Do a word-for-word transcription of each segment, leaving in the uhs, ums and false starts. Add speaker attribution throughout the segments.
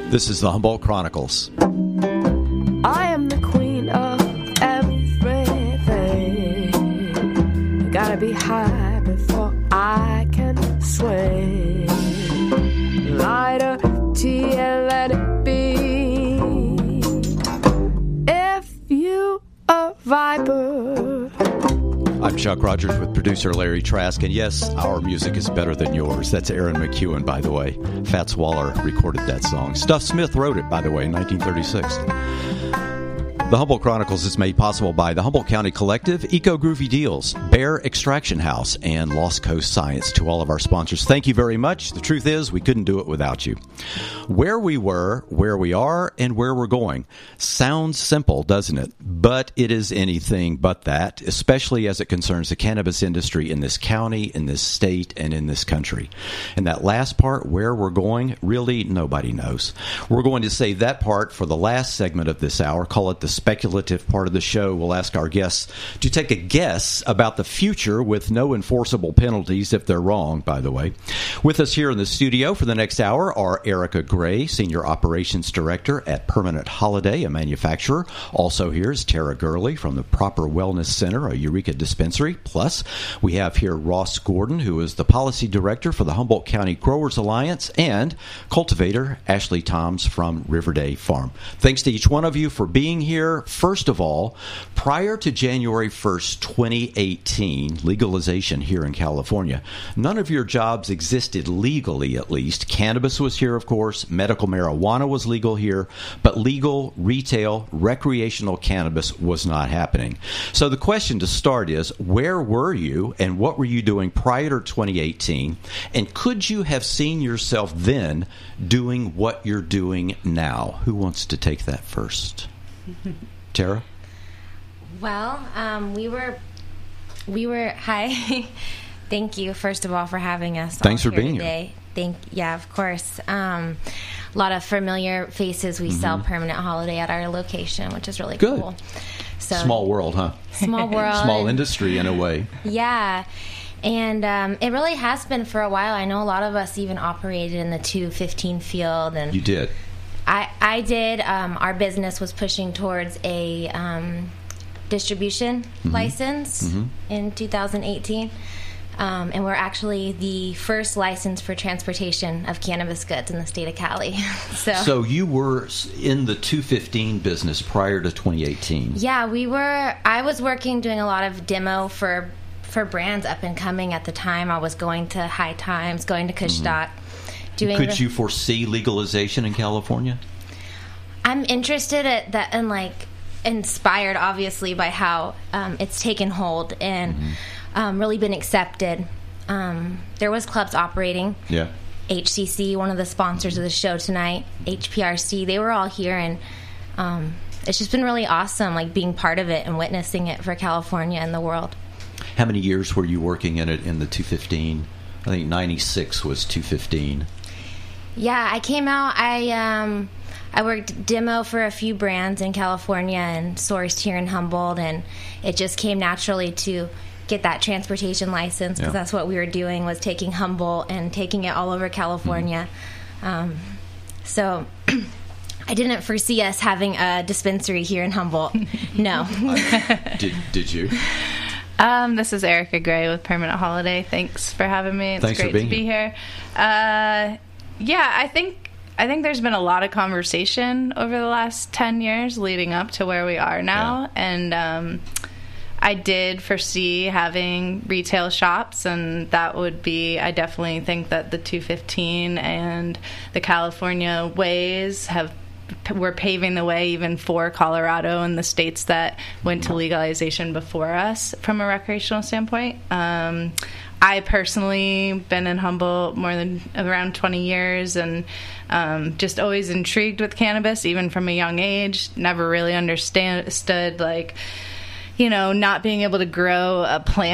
Speaker 1: This is the Humboldt Chronicles.
Speaker 2: I am the queen of everything. Gotta be high before I can sway. Light a tea and let it be. If you a viper.
Speaker 1: I'm Chuck Rogers with producer Larry Trask, and yes, our music is better than yours. That's Aaron McEwen, by the way. Fats Waller recorded that song. Stuff Smith wrote it, by the way, in nineteen thirty-six. The Humboldt Chronicles is made possible by the Humboldt County Collective, Eco Groovy Deals, Bear Extraction House, and Lost Coast Science. To all of our sponsors, thank you very much. The truth is, we couldn't do it without you. Where we were, where we are, and where we're going. Sounds simple, doesn't it? But it is anything but that, especially as it concerns the cannabis industry in this county, in this state, and in this country. And that last part, where we're going, really nobody knows. We're going to save that part for the last segment of this hour. Call it the speculative part of the show. We'll ask our guests to take a guess about the future with no enforceable penalties if they're wrong, by the way. With us here in the studio for the next hour are Erica Gray, Senior Operations Director at Permanent Holiday, a manufacturer. Also here is Tara Gurley from the Proper Wellness Center, a Eureka dispensary. Plus, we have here Ross Gordon, who is the Policy Director for the Humboldt County Growers Alliance, and cultivator Ashley Toms from Riverday Farm. Thanks to each one of you for being here. First of all, prior to January first, twenty eighteen, legalization here in California, none of your jobs existed legally, at least. Cannabis was here, of course. Medical marijuana was legal here. But legal, retail, recreational cannabis was not happening. So the question to start is, where were you and what were you doing prior to twenty eighteen? And could you have seen yourself then doing what you're doing now? Who wants to take that first? Tara?
Speaker 3: Well, um, we were, we were, hi. Thank you, first of all, for having us.
Speaker 1: Thanks
Speaker 3: all
Speaker 1: for
Speaker 3: here
Speaker 1: being
Speaker 3: today.
Speaker 1: here.
Speaker 3: Thank, yeah, of course. Um, a lot of familiar faces. We mm-hmm. sell Permanent Holiday at our location, which is really
Speaker 1: Good.
Speaker 3: cool. So,
Speaker 1: small world, huh?
Speaker 3: Small world.
Speaker 1: Small
Speaker 3: and,
Speaker 1: industry, in a way.
Speaker 3: Yeah. And um, it really has been for a while. I know a lot of us even operated in the two fifteen field. And
Speaker 1: you did.
Speaker 3: I, I did. Um, our business was pushing towards a um, distribution mm-hmm. license mm-hmm. in two thousand eighteen. Um, and we're actually the first license for transportation of cannabis goods in the state of Cali. so,
Speaker 1: so you were in the two fifteen business prior to twenty eighteen.
Speaker 3: Yeah, we were. I was working doing a lot of demo for for brands up and coming at the time. I was going to High Times, going to Kush Stock. Mm-hmm. Doing
Speaker 1: Could
Speaker 3: the,
Speaker 1: you foresee legalization in California?
Speaker 3: I'm interested at that and like inspired, obviously, by how um, it's taken hold and mm-hmm. um, really been accepted. Um, there was clubs operating.
Speaker 1: Yeah.
Speaker 3: H C C, one of the sponsors of the show tonight, H P R C, they were all here, and um, it's just been really awesome, like being part of it and witnessing it for California and the world.
Speaker 1: How many years were you working in it in the two fifteen? I think ninety-six was two fifteen.
Speaker 3: Yeah, I came out, I um, I worked demo for a few brands in California and sourced here in Humboldt, and it just came naturally to get that transportation license because yeah. that's what we were doing, was taking Humboldt and taking it all over California. Mm-hmm. Um, so I didn't foresee us having a dispensary here in Humboldt. No.
Speaker 1: uh, did, did you?
Speaker 4: Um, this is Erica Gray with Permanent Holiday. Thanks for having me. It's
Speaker 1: Thanks
Speaker 4: great
Speaker 1: for being
Speaker 4: to be here. here. Uh, yeah, I think I think there's been a lot of conversation over the last ten years leading up to where we are now. Yeah. And um, I did foresee having retail shops, and that would be, I definitely think that the two fifteen and the California ways have we're paving the way even for Colorado and the states that went to legalization before us from a recreational standpoint. Um, I personally been in Humboldt more than around twenty years and um, just always intrigued with cannabis, even from a young age. Never really understood, like, you know, not being able to grow a plant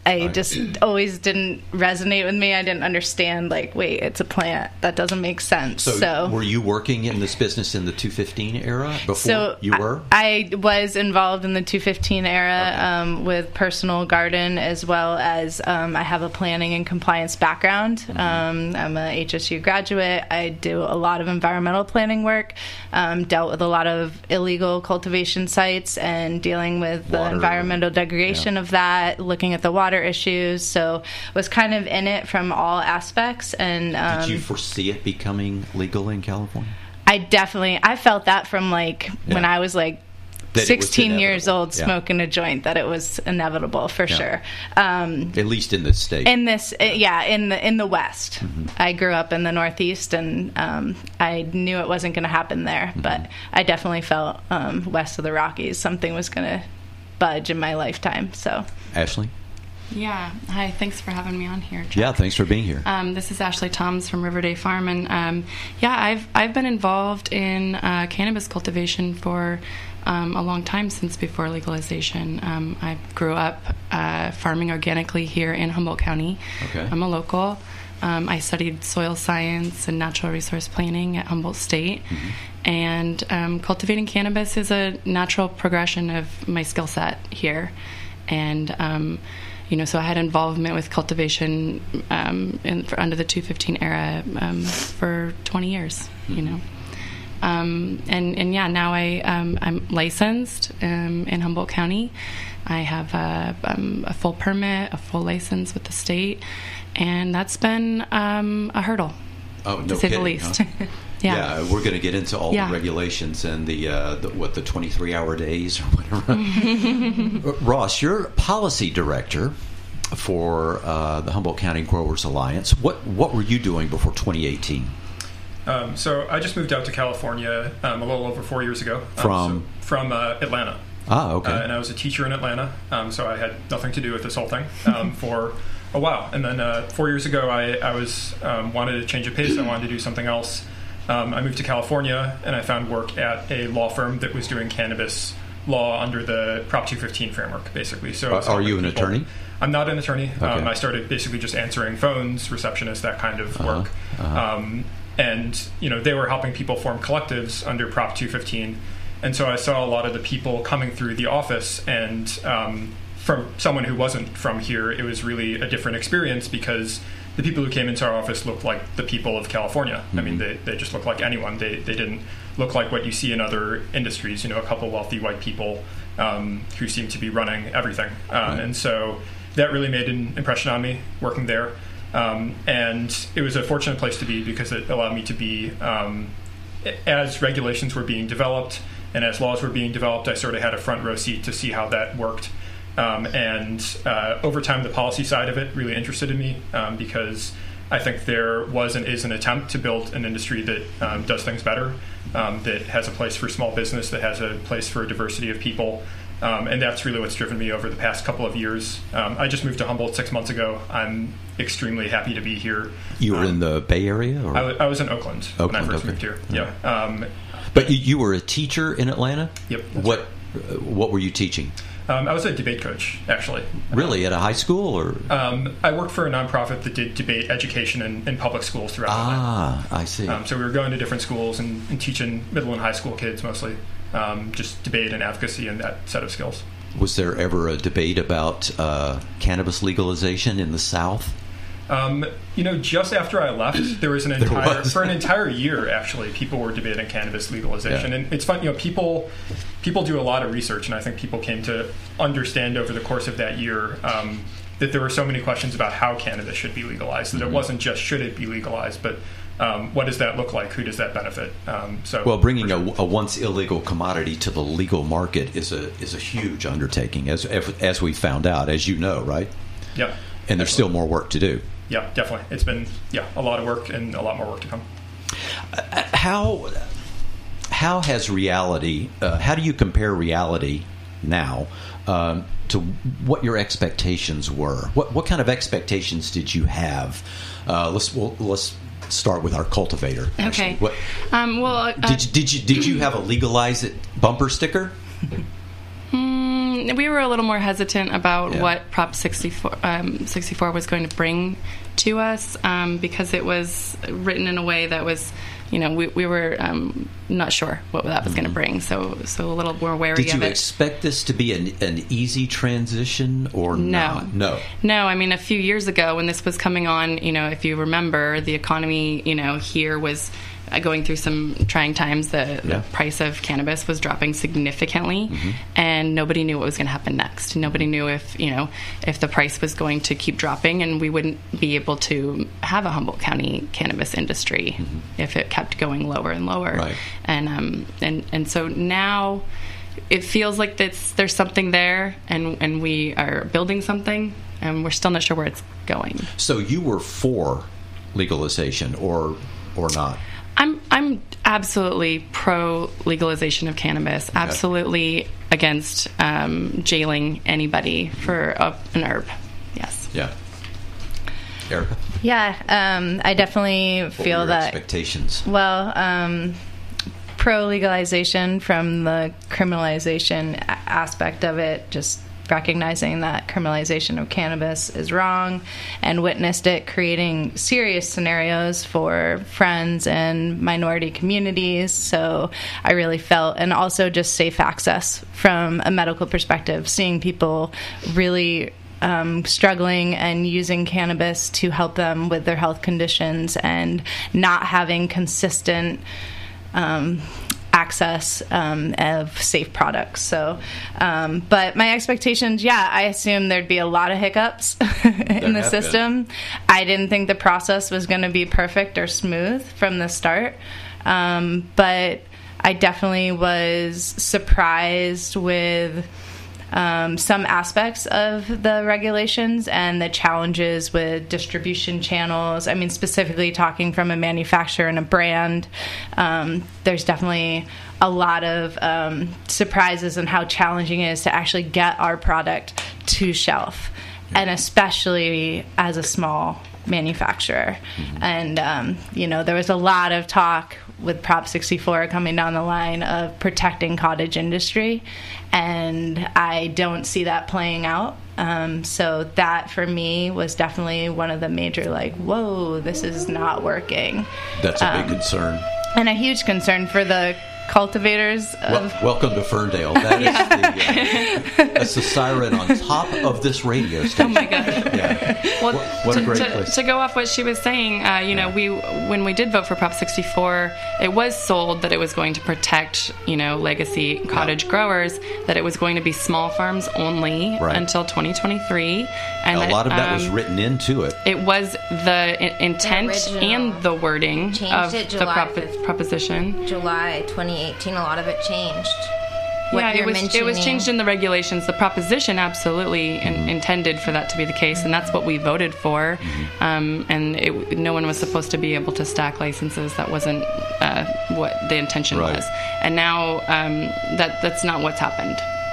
Speaker 4: I
Speaker 1: Right.
Speaker 4: just always didn't resonate with me. I didn't understand, like, wait, it's a plant. That doesn't make sense.
Speaker 1: So,
Speaker 4: So,
Speaker 1: were you working in this business in the two fifteen era before
Speaker 4: so
Speaker 1: you were?
Speaker 4: I, I was involved in the two fifteen era
Speaker 1: Okay.
Speaker 4: um, with personal garden, as well as um, I have a planning and compliance background.
Speaker 1: Mm-hmm.
Speaker 4: Um, I'm a H S U graduate. I do a lot of environmental planning work, um, dealt with a lot of illegal cultivation sites and dealing with the
Speaker 1: Water.
Speaker 4: environmental degradation
Speaker 1: Yeah.
Speaker 4: of that, looking at the water issues. So was kind of in it from all aspects. And um,
Speaker 1: Did you foresee it becoming legal in California?
Speaker 4: I definitely, I felt that from like when
Speaker 1: Yeah.
Speaker 4: I was like
Speaker 1: That it was
Speaker 4: sixteen years
Speaker 1: inevitable.
Speaker 4: old
Speaker 1: Yeah.
Speaker 4: smoking a joint, that it was inevitable for
Speaker 1: Yeah.
Speaker 4: sure. Um,
Speaker 1: At least in this state.
Speaker 4: in this, uh, yeah, in the in the West.
Speaker 1: Mm-hmm.
Speaker 4: I grew up in the Northeast, and um, I knew it wasn't going to happen there.
Speaker 1: Mm-hmm.
Speaker 4: But I definitely felt um, west of the Rockies, something was going to budge in my lifetime. So,
Speaker 1: Ashley?
Speaker 5: Yeah. Hi. Thanks for having me on here, Chuck.
Speaker 1: Yeah, thanks for being here.
Speaker 5: Um, this is Ashley Toms from Riverday Farm, and um, yeah, I've I've been involved in uh, cannabis cultivation for um, a long time, since before legalization. Um, I grew up uh, farming organically here in Humboldt County.
Speaker 1: Okay.
Speaker 5: I'm a local. Um, I studied soil science and natural resource planning at Humboldt State,
Speaker 1: Mm-hmm.
Speaker 5: and um, cultivating cannabis is a natural progression of my skill set here, and. Um, You know, so I had involvement with cultivation um, in, for, under the two fifteen era um, for twenty years. You know, um, and and yeah, now I um, I'm licensed um, in Humboldt County. I have a, um, a full permit, a full license with the state, and that's been um, a hurdle,
Speaker 1: Oh, no
Speaker 5: to say
Speaker 1: kidding,
Speaker 5: the least.
Speaker 1: huh?
Speaker 5: yeah.
Speaker 1: Yeah, we're going to get into all
Speaker 5: Yeah.
Speaker 1: the regulations and the, uh, the what the twenty-three hour days or whatever. Ross, you're policy director for uh, the Humboldt County Growers Alliance. What what were you doing before twenty eighteen?
Speaker 6: Um, so I just moved out to California um, a little over four years ago. Um,
Speaker 1: From?
Speaker 6: so from uh, Atlanta.
Speaker 1: Ah, okay.
Speaker 6: Uh, and I was a teacher in Atlanta, um, so I had nothing to do with this whole thing um, for a while. And then uh, four years ago, I, I was um, wanted to change of pace. I wanted to do something else. Um, I moved to California, and I found work at a law firm that was doing cannabis law under the Prop two fifteen framework, basically. So I was
Speaker 1: Are- are
Speaker 6: helping
Speaker 1: you an
Speaker 6: people-
Speaker 1: attorney?
Speaker 6: I'm not an attorney.
Speaker 1: Okay.
Speaker 6: Um, I started basically just answering phones, receptionist, that kind of
Speaker 1: Uh-huh,
Speaker 6: work.
Speaker 1: uh-huh.
Speaker 6: Um, and you know, they were helping people form collectives under Prop two fifteen. And so I saw a lot of the people coming through the office, and um, from someone who wasn't from here, it was really a different experience, because the people who came into our office looked like the people of California. I mean, they, they just looked like anyone. They, they didn't look like what you see in other industries, you know, a couple wealthy white people um, who seem to be running everything. Um,
Speaker 1: Right.
Speaker 6: And so that really made an impression on me working there. Um, and it was a fortunate place to be, because it allowed me to be, um, as regulations were being developed and as laws were being developed, I sort of had a front row seat to see how that worked. Um, and uh, over time, the policy side of it really interested in me, um, because I think there was and is an attempt to build an industry that um, does things better, um, that has a place for small business, that has a place for a diversity of people. Um, and that's really what's driven me over the past couple of years. Um, I just moved to Humboldt six months ago. I'm extremely happy to be here.
Speaker 1: You were
Speaker 6: Um,
Speaker 1: in the Bay Area? Or?
Speaker 6: I, w- I was in Oakland, when I
Speaker 1: Oakland,
Speaker 6: first
Speaker 1: okay.
Speaker 6: moved here. Yeah. Um,
Speaker 1: But you, you were a teacher in Atlanta?
Speaker 6: Yep, that's
Speaker 1: What uh, What were you teaching?
Speaker 6: um, I was a debate coach, actually.
Speaker 1: Really, at a high school? or?
Speaker 6: Um, I worked for a nonprofit that did debate education in, in public schools throughout Atlanta.
Speaker 1: Ah, I see.
Speaker 6: Um, so we were going to different schools and, and teaching middle and high school kids mostly, um, just debate and advocacy and that set of skills.
Speaker 1: Was there ever a debate about uh, cannabis legalization in the South?
Speaker 6: Um, you know, just after I left, there was an
Speaker 1: There
Speaker 6: entire
Speaker 1: was.
Speaker 6: for an entire year. Actually, people were debating cannabis legalization,
Speaker 1: Yeah.
Speaker 6: and it's fun. You know, people people do a lot of research, and I think people came to understand over the course of that year um, that there were so many questions about how cannabis should be legalized. That
Speaker 1: Mm-hmm.
Speaker 6: it wasn't just should it be legalized, but um, what does that look like? Who does that benefit? Um, so,
Speaker 1: Well, bringing a, a once illegal commodity to the legal market is a is a huge undertaking, as as we found out, as you know, right?
Speaker 6: yeah,
Speaker 1: And there's still more work to do.
Speaker 6: yeah, definitely. It's been yeah a lot of work and a lot more work to come.
Speaker 1: How how has reality? Uh, how do you compare reality now um, to what your expectations were? What what kind of expectations did you have? Uh, let's well, let's start with our cultivator. actually.
Speaker 5: Okay.
Speaker 1: What,
Speaker 5: Um, well, uh,
Speaker 1: did you, did you did you have a legalize it bumper sticker?
Speaker 5: mm, Mm, we were a little more hesitant about
Speaker 1: Yeah.
Speaker 5: what Prop sixty-four, um, sixty-four was going to bring to us um, because it was written in a way that was, you know, we, we were um, not sure what that was going to bring. So so a little more wary
Speaker 1: Did
Speaker 5: of
Speaker 1: you
Speaker 5: it.
Speaker 1: expect this to be an, an easy transition or
Speaker 5: No.
Speaker 1: not? No.
Speaker 5: No, I mean, a few years ago when this was coming on, you know, if you remember, the economy, you know, here was uh, going through some trying times. The, the
Speaker 1: Yeah.
Speaker 5: price of cannabis was dropping significantly,
Speaker 1: Mm-hmm.
Speaker 5: and nobody knew what was going to happen next. Nobody knew if, you know, if the price was going to keep dropping and we wouldn't be able to have a Humboldt County cannabis industry if it kept going lower and lower.
Speaker 1: Right.
Speaker 5: And um and and so now it feels like that's, there's something there, and, and we are building something, and we're still not sure where it's going.
Speaker 1: So you were for legalization or or not?
Speaker 5: I'm I'm absolutely pro legalization of cannabis. Absolutely against um, jailing anybody for a, an herb. Yes.
Speaker 1: Yeah. Erica,
Speaker 4: Yeah, um, I definitely
Speaker 1: what were
Speaker 4: feel
Speaker 1: your
Speaker 4: that.
Speaker 1: expectations?
Speaker 4: Well, um, pro legalization from the criminalization a- aspect of it, just recognizing that criminalization of cannabis is wrong, and witnessed it creating serious scenarios for friends and minority communities. So I really felt, and also just safe access from a medical perspective, seeing people really Um, struggling and using cannabis to help them with their health conditions and not having consistent um, access um, of safe products. So, um, but my expectations, yeah, I assumed there'd be a lot of hiccups in the
Speaker 1: have
Speaker 4: system. I didn't think the process was going to be perfect or smooth from the start, um, but I definitely was surprised with Um, some aspects of the regulations and the challenges with distribution channels. I mean, specifically talking from a manufacturer and a brand, um, there's definitely a lot of um, surprises in how challenging it is to actually get our product to shelf, and especially as a small manufacturer.
Speaker 1: Mm-hmm.
Speaker 4: And, um, you know, there was a lot of talk with Prop sixty-four coming down the line of protecting cottage industry, and I don't see that playing out. Um, so that, for me, was definitely one of the major, like, whoa, this is not working.
Speaker 1: That's a big
Speaker 4: Um,
Speaker 1: concern.
Speaker 4: And a huge concern for the cultivators of...
Speaker 1: Well, welcome to Ferndale. That is the, uh, that's the siren on top of this radio station.
Speaker 5: Oh my gosh.
Speaker 1: Yeah.
Speaker 5: Well,
Speaker 1: What, what
Speaker 5: to,
Speaker 1: a great
Speaker 5: to,
Speaker 1: place.
Speaker 5: to go off what she was saying, uh, you know, we when we did vote for Prop sixty-four, it was sold that it was going to protect, you know, legacy cottage growers, that it was going to be small farms only
Speaker 1: Right.
Speaker 5: until twenty twenty-three, and
Speaker 1: a
Speaker 5: that,
Speaker 1: lot of that was
Speaker 5: um,
Speaker 1: written into it.
Speaker 5: It was the i- intent
Speaker 3: original.
Speaker 5: and the wording
Speaker 3: Changed
Speaker 5: of
Speaker 3: it
Speaker 5: the
Speaker 3: July
Speaker 5: prop-
Speaker 3: fifth.
Speaker 5: proposition.
Speaker 3: July twenty eighteen, a lot of it changed. What
Speaker 5: Yeah, it
Speaker 3: you're
Speaker 5: was, it was
Speaker 3: mentioning-
Speaker 5: changed in the regulations. The proposition absolutely in, intended for that to be the case, and that's what we voted for. Um, and it, no one was supposed to be able to stack licenses. That wasn't uh, what the intention
Speaker 1: Right.
Speaker 5: was. And now um, that that's not what's happened.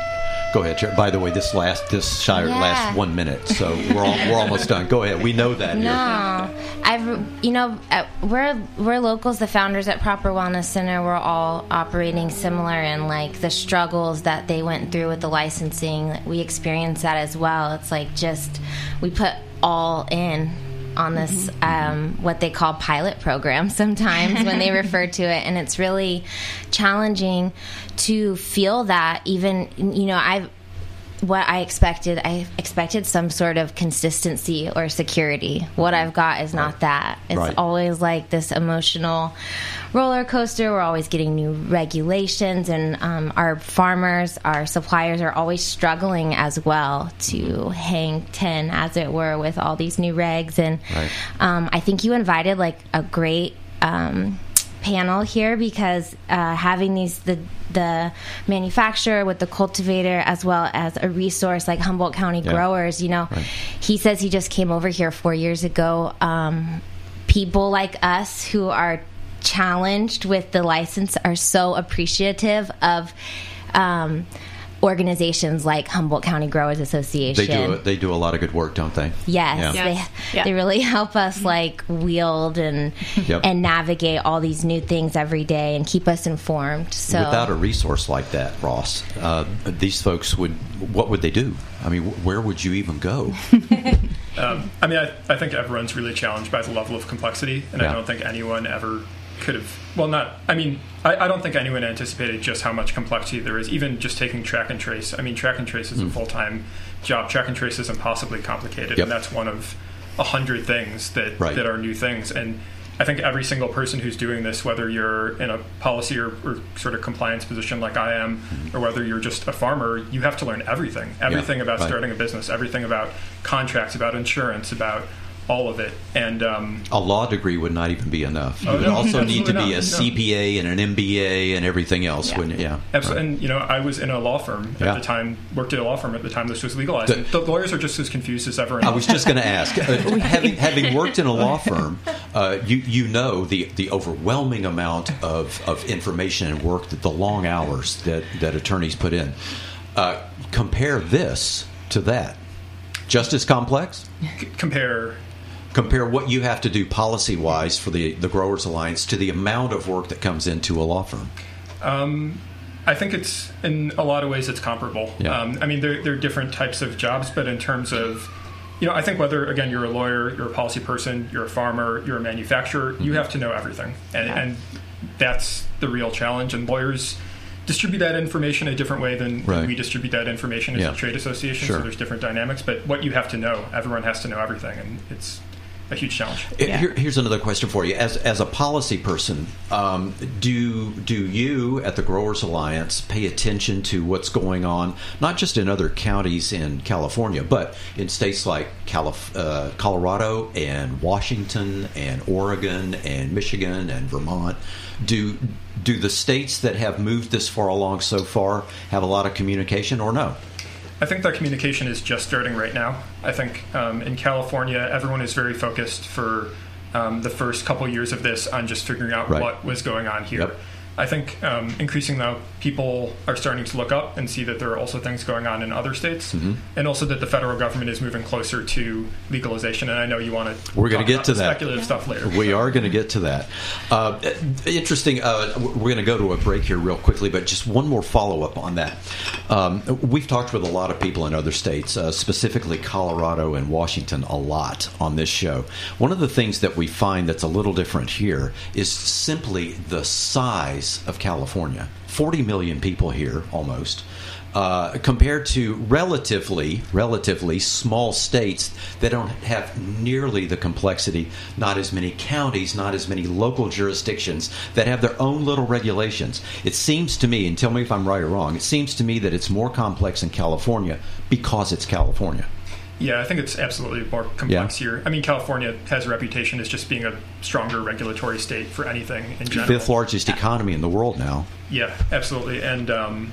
Speaker 1: Go ahead, Chair. By the way, this last this shire
Speaker 3: Yeah.
Speaker 1: lasts one minute, so we're all, we're almost done. Go ahead. We know that.
Speaker 3: No,
Speaker 1: Here.
Speaker 3: I've you know uh, we're we're locals. The founders at Proper Wellness Center were all operating similar, and like the struggles that they went through with the licensing, we experienced that as well. It's like just we put all in on this um, what they call pilot program sometimes when they refer to it, and it's really challenging to feel that. Even you know I've what I expected, I expected some sort of consistency or security. What I've got is not
Speaker 1: Right.
Speaker 3: that. It's
Speaker 1: Right.
Speaker 3: always like this emotional roller coaster. We're always getting new regulations, and um, our farmers, our suppliers are always struggling as well to hang ten, as it were, with all these new regs. And
Speaker 1: Right.
Speaker 3: um, I think you invited like a great um, panel here, because uh, having these the the manufacturer with the cultivator as well as a resource like Humboldt County
Speaker 1: Yeah.
Speaker 3: growers, you know,
Speaker 1: Right.
Speaker 3: he says he just came over here four years ago. Um, people like us who are challenged with the license are so appreciative of um, organizations like Humboldt County Growers Association.
Speaker 1: They do a, they do a lot of good work, don't they?
Speaker 3: Yes,
Speaker 1: Yeah.
Speaker 3: they
Speaker 4: Yeah.
Speaker 3: they really help us like wield and
Speaker 1: Yep.
Speaker 3: and navigate all these new things every day and keep us informed. So
Speaker 1: Without a resource like that, Ross, uh, these folks would, what would they do? I mean, wh- where would you even go?
Speaker 6: Um, I mean, I, I think everyone's really challenged by the level of complexity, and
Speaker 1: Yeah.
Speaker 6: I don't think anyone ever could have. Well, not. I mean, I, I don't think anyone anticipated just how much complexity there is. Even just taking track and trace. I mean, track and trace is a full time job. Track and trace is impossibly complicated,
Speaker 1: Yep.
Speaker 6: and that's one of a hundred things that
Speaker 1: Right.
Speaker 6: that are new things. And I think every single person who's doing this, whether you're in a policy or, or sort of compliance position like I am, or whether you're just a farmer, you have to learn everything. Everything about
Speaker 1: right.
Speaker 6: starting a business, everything about contracts, about insurance, about all of it. And um,
Speaker 1: A law degree would not even be enough. You
Speaker 6: Oh,
Speaker 1: would
Speaker 6: no,
Speaker 1: also need to
Speaker 6: absolutely
Speaker 1: be
Speaker 6: not,
Speaker 1: a
Speaker 6: no.
Speaker 1: C P A and an M B A and everything else,
Speaker 3: Yeah.
Speaker 1: wouldn't it? Yeah.
Speaker 6: absolutely, and you know, I was in a law firm at
Speaker 1: Yeah.
Speaker 6: the time, worked at a law firm at the time this was legalized.
Speaker 1: The-
Speaker 6: And the lawyers are just as confused as ever.
Speaker 1: I was just going to ask, uh, having having worked in a law firm, uh, you you know the the overwhelming amount of, of information and work, that the long hours that, that attorneys put in. Uh, compare this to that. Just as complex?
Speaker 6: C- compare.
Speaker 1: Compare what you have to do policy wise for the the Growers Alliance to the amount of work that comes into a law firm.
Speaker 6: Um, I think it's in a lot of ways it's comparable.
Speaker 1: Yeah.
Speaker 6: Um, I mean, they're, they're different types of jobs, but in terms of, you know, I think whether again you're a lawyer, you're a policy person, you're a farmer, you're a manufacturer,
Speaker 1: Mm-hmm.
Speaker 6: you have to know everything, and, and that's the real challenge. And lawyers distribute that information a different way than
Speaker 1: Right.
Speaker 6: we distribute that information as
Speaker 1: Yeah.
Speaker 6: a trade association.
Speaker 1: Sure.
Speaker 6: So there's different dynamics, but what you have to know, everyone has to know everything, and it's a huge challenge.
Speaker 1: Here, here's another question for you. As as a policy person, um, do do you at the Growers Alliance pay attention to what's going on, not just in other counties in California, but in states like Calif- uh, Colorado and Washington and Oregon and Michigan and Vermont? Do do the states that have moved this far along so far have a lot of communication, or no?
Speaker 6: I think that communication is just starting right now. I think um, in California, everyone is very focused for um, the first couple years of this on just figuring out
Speaker 1: Right.
Speaker 6: what was going on here.
Speaker 1: Yep.
Speaker 6: I think um, increasingly now people are starting to look up and see that there are also things going on in other states,
Speaker 1: Mm-hmm.
Speaker 6: and also that the federal government is moving closer to legalization. And I know you want to.
Speaker 1: We're gonna
Speaker 6: talk
Speaker 1: get
Speaker 6: about
Speaker 1: to
Speaker 6: the
Speaker 1: that.
Speaker 6: speculative stuff later.
Speaker 1: We
Speaker 6: so.
Speaker 1: are going to get to that. Uh, interesting. Uh, we're going to go to a break here real quickly, but just one more follow-up on that. Um, we've talked with a lot of people in other states, uh, specifically Colorado and Washington, a lot on this show. One of the things that we find that's a little different here is simply the size of California. forty million people here, almost. Uh, compared to relatively, relatively small states that don't have nearly the complexity, not as many counties, not as many local jurisdictions that have their own little regulations. It seems to me, and tell me if I'm right or wrong, it seems to me that it's more complex in California because it's California.
Speaker 6: Yeah, I think it's absolutely more complex here. I mean, California has a reputation as just being a stronger regulatory state for anything in general.
Speaker 1: Fifth largest economy in the world now.
Speaker 6: Yeah, absolutely. And um,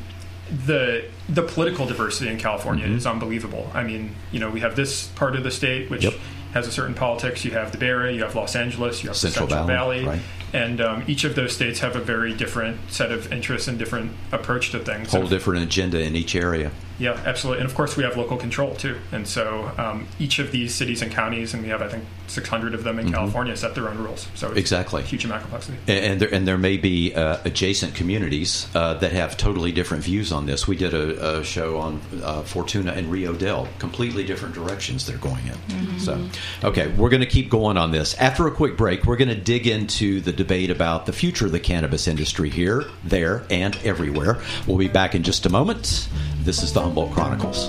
Speaker 6: the the political diversity in California
Speaker 1: Mm-hmm.
Speaker 6: is unbelievable. I mean, you know, we have this part of the state which
Speaker 1: Yep.
Speaker 6: has a certain politics. You have the Bay Area, you have Los Angeles, you have
Speaker 1: Central
Speaker 6: the Central
Speaker 1: Valley,
Speaker 6: Valley,
Speaker 1: right.
Speaker 6: and um, each of those states have a very different set of interests and different approach to things.
Speaker 1: Whole
Speaker 6: And-
Speaker 1: different agenda in each area.
Speaker 6: yeah, absolutely. And of course, we have local control too. And so um, each of these cities and counties, and we have, I think, six hundred of them in California, set their own rules. So it's
Speaker 1: Exactly.
Speaker 6: a huge amount of complexity.
Speaker 1: And and there, and there may be uh, adjacent communities uh, that have totally different views on this. We did a, a show on uh, Fortuna and Rio Del, completely different directions they're going in. So, okay, we're going to keep going on this. After a quick break, we're going to dig into the debate about the future of the cannabis industry here, there, and everywhere. We'll be back in just a moment. This is the Humboldt Chronicles.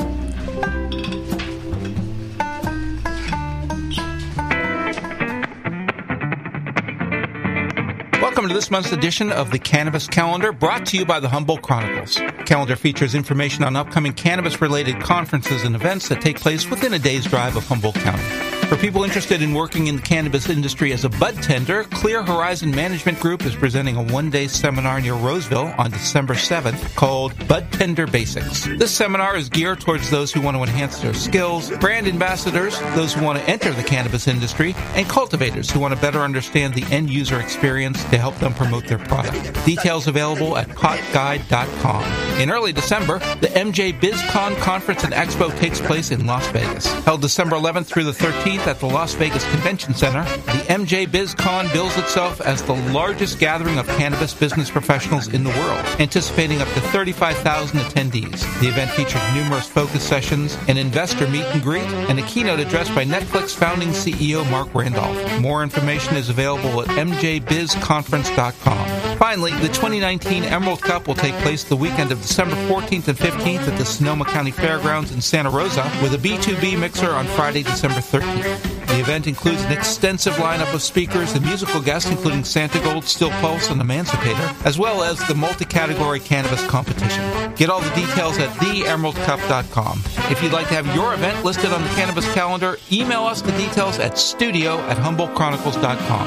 Speaker 7: Welcome to this month's edition of the Cannabis Calendar, brought to you by the Humboldt Chronicles. Calendar features information on upcoming cannabis-related conferences and events that take place within a day's drive of Humboldt County. For people interested in working in the cannabis industry as a bud tender, Clear Horizon Management Group is presenting a one-day seminar near Roseville on December seventh called Bud Tender Basics. This seminar is geared towards those who want to enhance their skills, brand ambassadors, those who want to enter the cannabis industry, and cultivators who want to better understand the end-user experience to help them promote their product. Details available at pot guide dot com. In early December, the M J BizCon Conference and Expo takes place in Las Vegas. Held December eleventh through the thirteenth at the Las Vegas Convention Center, the M J BizCon bills itself as the largest gathering of cannabis business professionals in the world, anticipating up to thirty-five thousand attendees. The event featured numerous focus sessions, an investor meet and greet, and a keynote address by Netflix founding C E O Mark Randolph. More information is available at m j biz conference dot com. Finally, the twenty nineteen Emerald Cup will take place the weekend of December fourteenth and fifteenth at the Sonoma County Fairgrounds in Santa Rosa, with a B two B mixer on Friday, December thirteenth. The event includes an extensive lineup of speakers and musical guests, including Santa Gold, Still Pulse, and Emancipator, as well as the multi-category cannabis competition. Get all the details at the emerald cup dot com. If you'd like to have your event listed on the cannabis calendar, email us the details at studio at humboldt chronicles dot com.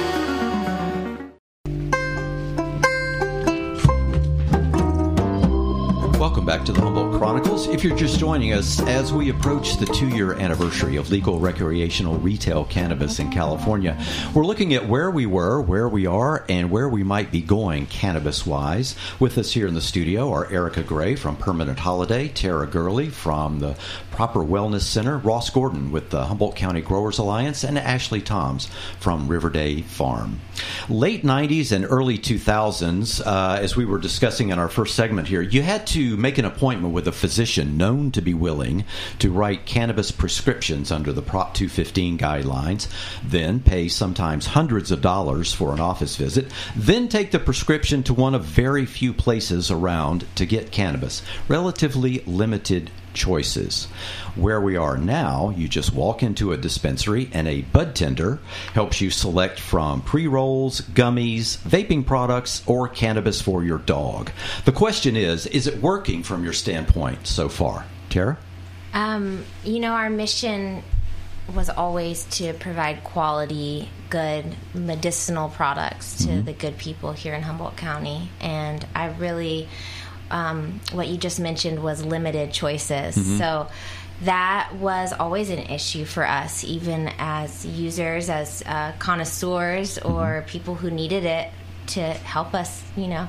Speaker 1: Welcome back to the Humboldt Chronicles. If you're just joining us, as we approach the two-year anniversary of legal recreational retail cannabis in California, we're looking at where we were, where we are, and where we might be going cannabis-wise. With us here in the studio are Erica Gray from Permanent Holiday, Tara Gurley from the Proper Wellness Center, Ross Gordon with the Humboldt County Growers Alliance, and Ashley Toms from Riverday Farm. Late nineties and early two thousands, uh, as we were discussing in our first segment here, you had to make an appointment with a physician known to be willing to write cannabis prescriptions under the Prop two fifteen guidelines, then pay sometimes hundreds of dollars for an office visit, then take the prescription to one of very few places around to get cannabis. Relatively limited choices. Where we are now, you just walk into a dispensary and a bud tender helps you select from pre-rolls, gummies, vaping products, or cannabis for your dog. The question is, is it working from your standpoint so far? Tara?
Speaker 3: Um, you know, our mission was always to provide quality, good medicinal products to mm-hmm. the good people here in Humboldt County. And I really... Um, what you just mentioned was limited choices. Mm-hmm. So that was always an issue for us, even as users, as uh, connoisseurs, mm-hmm. or people who needed it to help us, you know.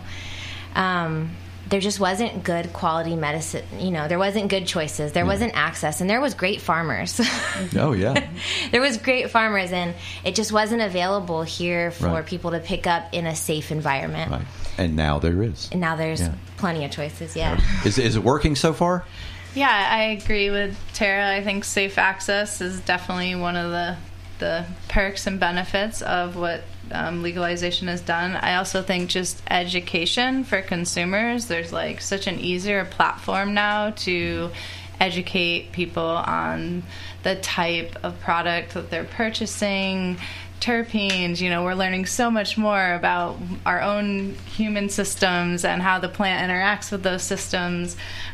Speaker 3: Um, there just wasn't good quality medicine. You know, there wasn't good choices. There yeah. wasn't access. And there was great farmers.
Speaker 1: Oh, yeah.
Speaker 3: There was great farmers, and it just wasn't available here for
Speaker 1: right.
Speaker 3: people to pick up in a safe environment.
Speaker 1: Right. And now there is.
Speaker 3: And now there's
Speaker 1: yeah.
Speaker 3: plenty of choices, yeah.
Speaker 1: Is, is it working so far?
Speaker 4: Yeah, I agree with Tara. I think safe access is definitely one of the the perks and benefits of what um, legalization has done. I also think just education for consumers. There's like such an easier platform now to educate people on the type of product that they're purchasing, terpenes. You know, we're learning so much more about our own human systems and how the plant interacts with those systems,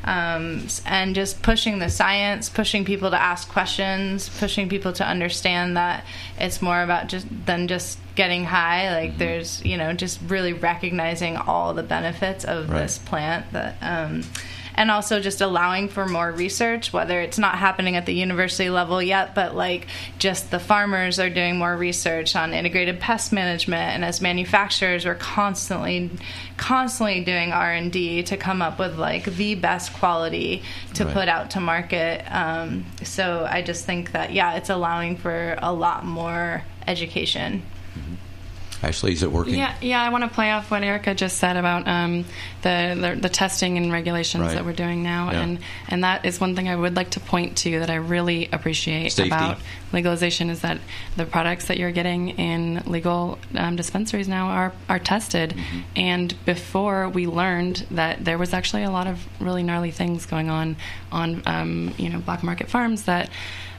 Speaker 4: um, and just pushing the science, pushing people to ask questions, pushing people to understand that it's more about just than just getting high. Like mm-hmm. there's, you know, just really recognizing all the benefits of right. this plant that um and also just allowing for more research, whether it's not happening at the university level yet, but like just the farmers are doing more research on integrated pest management, and as manufacturers, we're constantly, constantly doing R and D to come up with like the best quality to right. put out to market. Um, so I just think that, yeah, it's allowing for a lot more education.
Speaker 1: Mm-hmm. Ashley, is it working?
Speaker 5: Yeah, yeah. I want to play off what Erica just said about um, the, the the testing and regulations right. that we're doing now,
Speaker 1: yeah.
Speaker 5: and and that is one thing I would like to point to that I really appreciate
Speaker 1: Safety.
Speaker 5: about legalization is that the products that you're getting in legal um, dispensaries now are are tested, mm-hmm. and before we learned that there was actually a lot of really gnarly things going on on um, you know black market farms that.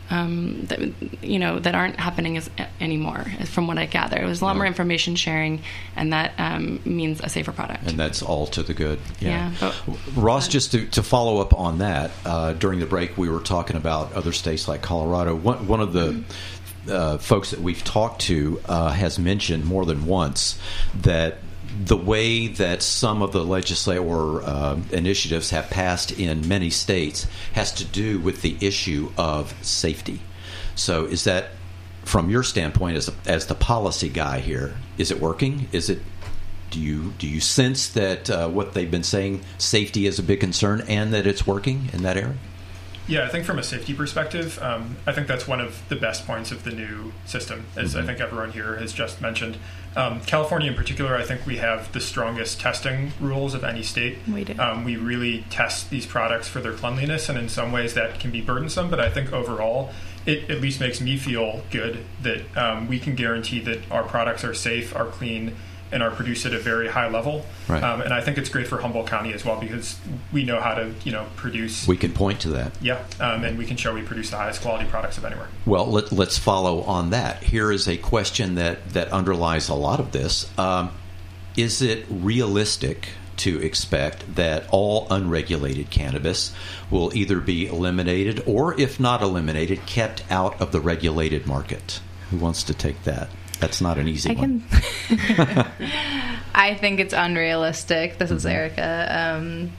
Speaker 5: Um, that you know that aren't happening as, anymore, from what I gather. It was a lot
Speaker 1: right.
Speaker 5: more information sharing, and that um, means a safer product.
Speaker 1: And that's all to the good. Yeah.
Speaker 5: yeah
Speaker 1: but, Ross, just to, to follow up on that, uh, during the break we were talking about other states like Colorado. One, one of the uh, folks that we've talked to uh, has mentioned more than once that the way that some of the legislative or uh, initiatives have passed in many states has to do with the issue of safety. So is that, from your standpoint as, a, as the policy guy here, is it working? Is it do you do you sense that uh, what they've been saying, safety is a big concern, and that it's working in that area?
Speaker 6: Yeah, I think from a safety perspective, um, I think that's one of the best points of the new system, as mm-hmm. I think everyone here has just mentioned. Um, California in particular, I think we have the strongest testing rules of any state.
Speaker 4: We do.
Speaker 6: Um, we really test these products for their cleanliness, and in some ways that can be burdensome, but I think overall it at least makes me feel good that um, we can guarantee that our products are safe, are clean, and are produced at a very high level.
Speaker 1: Right.
Speaker 6: Um, and I think it's great for Humboldt County as well, because we know how to, you know, produce.
Speaker 1: We can point to that.
Speaker 6: Yeah, um, and we can show we produce the highest quality products of anywhere.
Speaker 1: Well, let, let's follow on that. Here is a question that, that underlies a lot of this. Um, is it realistic to expect that all unregulated cannabis will either be eliminated or, if not eliminated, kept out of the regulated market? Who wants to take that? That's not an easy
Speaker 4: I
Speaker 1: one.
Speaker 4: Can I think it's unrealistic. This is Erica. Um,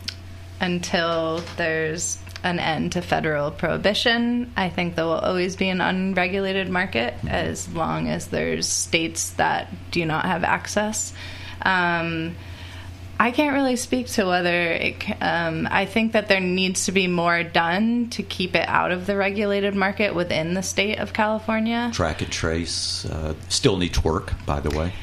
Speaker 4: until there's an end to federal prohibition, I think there will always be an unregulated market as long as there's states that do not have access. Um, I can't really speak to whether it, um, I think that there needs to be more done to keep it out of the regulated market within the state of California.
Speaker 1: Track and trace uh, still needs work, by the way.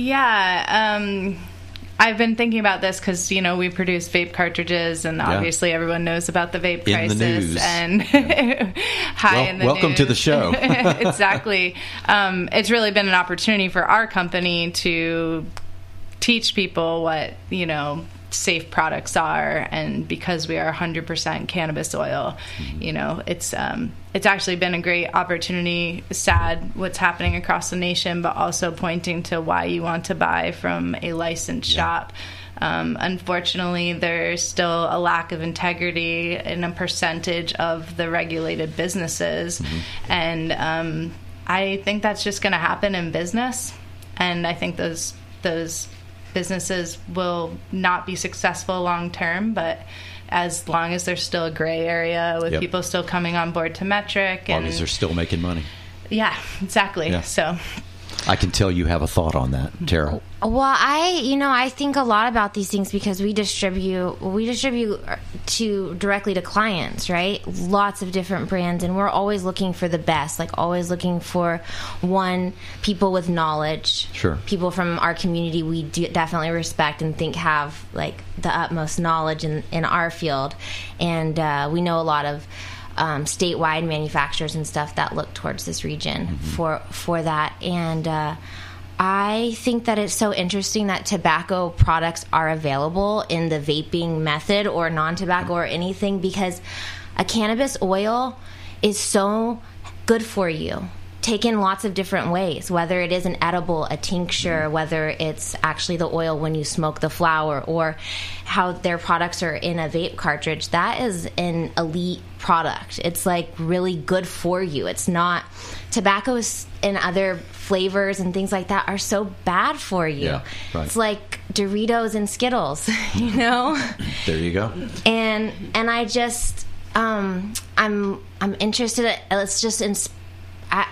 Speaker 4: Yeah. Um, I've been thinking about this because, you know, we produce vape cartridges, and obviously yeah. everyone knows about the vape
Speaker 1: in
Speaker 4: crisis.
Speaker 1: The news.
Speaker 4: And
Speaker 1: yeah.
Speaker 4: high
Speaker 1: well,
Speaker 4: in the
Speaker 1: welcome
Speaker 4: news.
Speaker 1: to the show.
Speaker 4: Exactly. Um, it's really been an opportunity for our company to teach people what, you know, safe products are, and because we are one hundred percent cannabis oil, mm-hmm. you know, it's um, it's actually been a great opportunity. Sad what's happening across the nation, but also pointing to why you want to buy from a licensed yeah. shop. Um, unfortunately, there's still a lack of integrity in a percentage of the regulated businesses, mm-hmm. and um, I think that's just going to happen in business, and I think those those businesses will not be successful long term, but as long as there's still a gray area with yep. people still coming on board to Metrc.
Speaker 1: As long
Speaker 4: and,
Speaker 1: as they're still making money.
Speaker 4: Yeah, exactly. Yeah. So
Speaker 1: I can tell you have a thought on that, Tara.
Speaker 3: Well, I, you know, I think a lot about these things because we distribute, we distribute to directly to clients, right? Lots of different brands, and we're always looking for the best, like always looking for one, people with knowledge,
Speaker 1: sure,
Speaker 3: people from our community we do definitely respect and think have like the utmost knowledge in, in our field, and uh, we know a lot of Um, statewide manufacturers and stuff that look towards this region mm-hmm. for for that. And uh, I think that it's so interesting that tobacco products are available in the vaping method or non-tobacco or anything, because a cannabis oil is so good for you, taken lots of different ways, whether it is an edible, a tincture, whether it's actually the oil when you smoke the flower, or how their products are in a vape cartridge. That is an elite product. It's like really good for you. It's not, tobaccos and other flavors and things like that are so bad for you.
Speaker 1: Yeah, right.
Speaker 3: It's like Doritos and Skittles, you know?
Speaker 1: There you go.
Speaker 3: And and I just um I'm I'm interested in, it's just in I,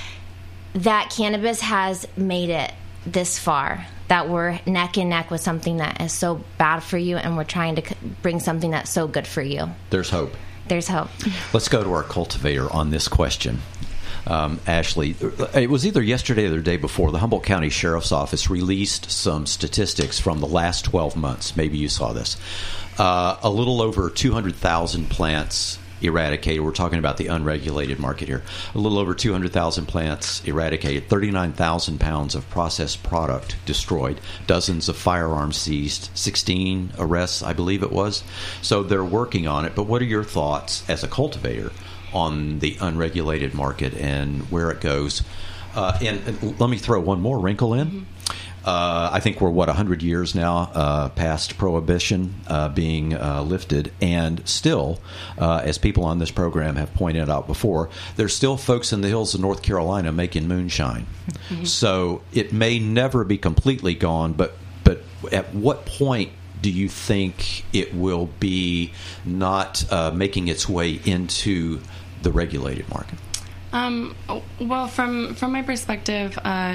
Speaker 3: that cannabis has made it this far, that we're neck and neck with something that is so bad for you, and we're trying to c- bring something that's so good for you.
Speaker 1: There's hope.
Speaker 3: There's hope.
Speaker 1: Let's go to our cultivator on this question. Um, Ashley, it was either yesterday or the day before, the Humboldt County Sheriff's Office released some statistics from the last twelve months. Maybe you saw this. Uh, a little over two hundred thousand plants eradicated. We're talking about the unregulated market here. A little over two hundred thousand plants eradicated, thirty-nine thousand pounds of processed product destroyed, dozens of firearms seized, sixteen arrests, I believe it was. So they're working on it. But what are your thoughts as a cultivator on the unregulated market and where it goes? Uh, and, and let me throw one more wrinkle in. Mm-hmm. Uh, I think we're, what, one hundred years now uh, past prohibition uh, being uh, lifted, and still, uh, as people on this program have pointed out before, there's still folks in the hills of North Carolina making moonshine. Mm-hmm. So it may never be completely gone, but but at what point do you think it will be not uh, making its way into the regulated market?
Speaker 5: Um, well, from from my perspective, uh,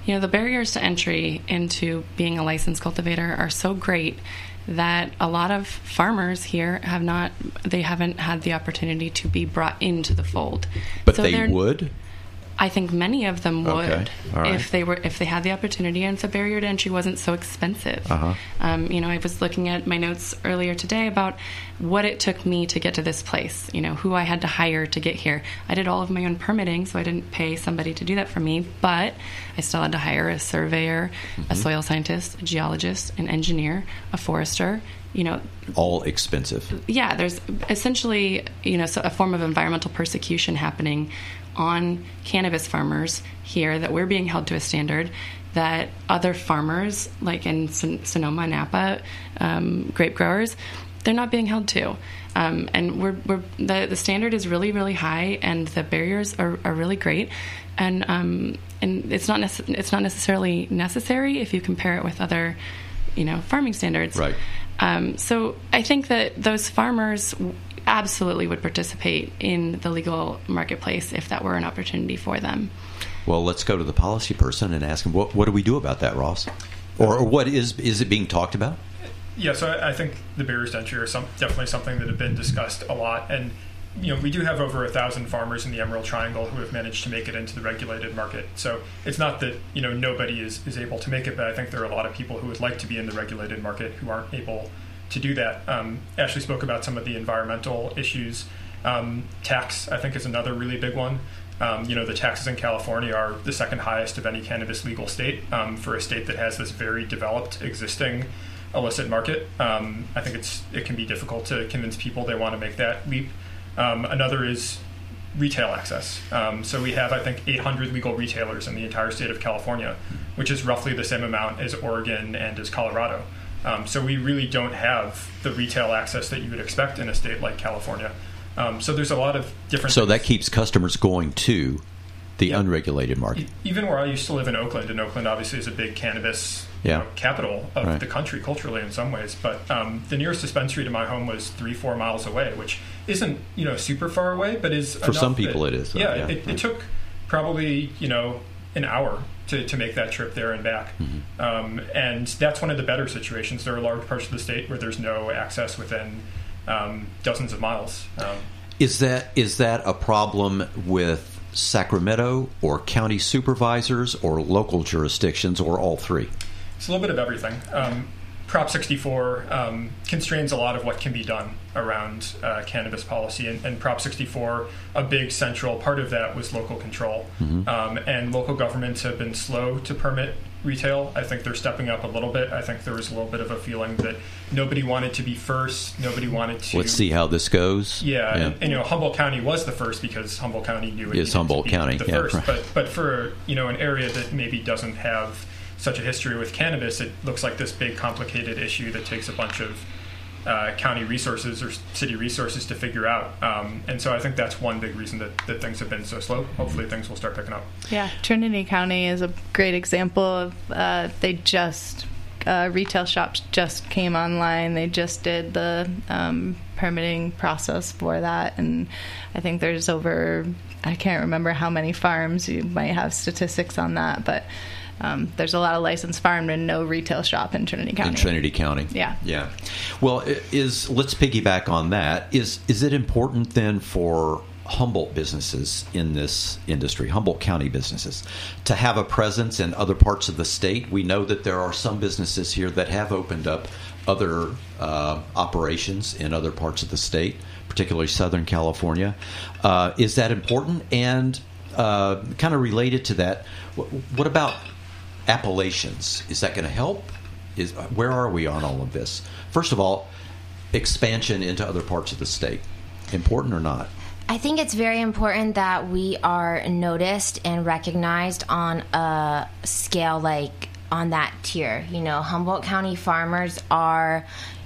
Speaker 5: you know, the barriers to entry into being a licensed cultivator are so great that a lot of farmers here have not, they haven't had the opportunity to be brought into the fold.
Speaker 1: But
Speaker 5: so
Speaker 1: they would?
Speaker 5: I think many of them would,
Speaker 1: okay. All right.
Speaker 5: if they were if they had the opportunity and if the barrier to entry wasn't so expensive.
Speaker 1: Uh-huh.
Speaker 5: Um, you know, I was looking at my notes earlier today about what it took me to get to this place. You know, who I had to hire to get here. I did all of my own permitting, so I didn't pay somebody to do that for me. But I still had to hire a surveyor, mm-hmm. a soil scientist, a geologist, an engineer, a forester. You know,
Speaker 1: all expensive.
Speaker 5: Yeah, there's essentially, you know, so a form of environmental persecution happening on cannabis farmers here, that we're being held to a standard that other farmers, like in Son- Sonoma, Napa, um, grape growers, they're not being held to. Um, and we're, we're the, the standard is really, really high, and the barriers are, are really great. And um, and it's not nece- it's not necessarily necessary if you compare it with other, you know, farming standards.
Speaker 1: Right.
Speaker 5: Um, so I think that those farmers absolutely would participate in the legal marketplace if that were an opportunity for them.
Speaker 1: Well, let's go to the policy person and ask him, what, what do we do about that, Ross? Or, or what is is it being talked about?
Speaker 6: Yeah, so I, I think the barriers to entry are some, definitely something that have been discussed a lot. And, you know, we do have over a thousand farmers in the Emerald Triangle who have managed to make it into the regulated market. So it's not that, you know, nobody is, is able to make it, but I think there are a lot of people who would like to be in the regulated market who aren't able to do that. Um, Ashley spoke about some of the environmental issues. Um, tax, I think, is another really big one. Um, you know, the taxes in California are the second highest of any cannabis legal state, um, for a state that has this very developed existing illicit market. Um, I think it's it can be difficult to convince people they want to make that leap. Um, another is retail access. Um, so we have, I think, eight hundred legal retailers in the entire state of California, which is roughly the same amount as Oregon and as Colorado. Um, so we really don't have the retail access that you would expect in a state like California. Um, so there's a lot of different
Speaker 1: So
Speaker 6: things.
Speaker 1: that keeps customers going to the yeah. unregulated market.
Speaker 6: Even where I used to live in Oakland, and Oakland obviously is a big cannabis
Speaker 1: yeah.
Speaker 6: you know, capital of
Speaker 1: right.
Speaker 6: the country culturally in some ways. But um, the nearest dispensary to my home was three, four miles away, which isn't, you know, super far away, but is
Speaker 1: for some people
Speaker 6: that,
Speaker 1: it is. Though.
Speaker 6: Yeah,
Speaker 1: yeah.
Speaker 6: It, it took probably, you know, an hour to, to make that trip there and back. Mm-hmm. Um, and that's one of the better situations. There are large parts of the state where there's no access within um, dozens of miles. Um,
Speaker 1: is that is that a problem with Sacramento or county supervisors or local jurisdictions or all three?
Speaker 6: It's a little bit of everything. Um, Prop sixty-four um, constrains a lot of what can be done around uh, cannabis policy, and, and Prop sixty-four, a big central part of that was local control. Mm-hmm. Um, and local governments have been slow to permit retail. I think they're stepping up a little bit. I think there was a little bit of a feeling that nobody wanted to be first. Nobody wanted to.
Speaker 1: Let's see how this goes.
Speaker 6: Yeah,
Speaker 1: yeah.
Speaker 6: And, and you know, Humboldt County was the first because Humboldt County knew it
Speaker 1: is
Speaker 6: needed
Speaker 1: Humboldt
Speaker 6: to be
Speaker 1: County
Speaker 6: the
Speaker 1: yeah,
Speaker 6: first.
Speaker 1: Right.
Speaker 6: But but for you know an area that maybe doesn't have such a history with cannabis, it looks like this big complicated issue that takes a bunch of uh, county resources or city resources to figure out. Um, and so I think that's one big reason that, that things have been so slow. Hopefully things will start picking up.
Speaker 4: Yeah, Trinity County is a great example of uh, they just, uh, retail shops just came online. They just did the um, permitting process for that. And I think there's over, I can't remember how many farms, you might have statistics on that, but Um, there's a lot of licensed farm and no retail shop in Trinity County.
Speaker 1: In Trinity County.
Speaker 4: Yeah.
Speaker 1: Yeah. Well, is let's piggyback on that. Is is it important then for Humboldt businesses in this industry, Humboldt County businesses, to have a presence in other parts of the state? We know that there are some businesses here that have opened up other uh, operations in other parts of the state, particularly Southern California. Uh, is that important? And uh, kind of related to that, what, what about appellations? Is that going to help? Is where are we on all of this? First of all, expansion into other parts of the state, important or not?
Speaker 3: I think it's very important that we are noticed and recognized on a scale like on that tier. You know, Humboldt County farmers are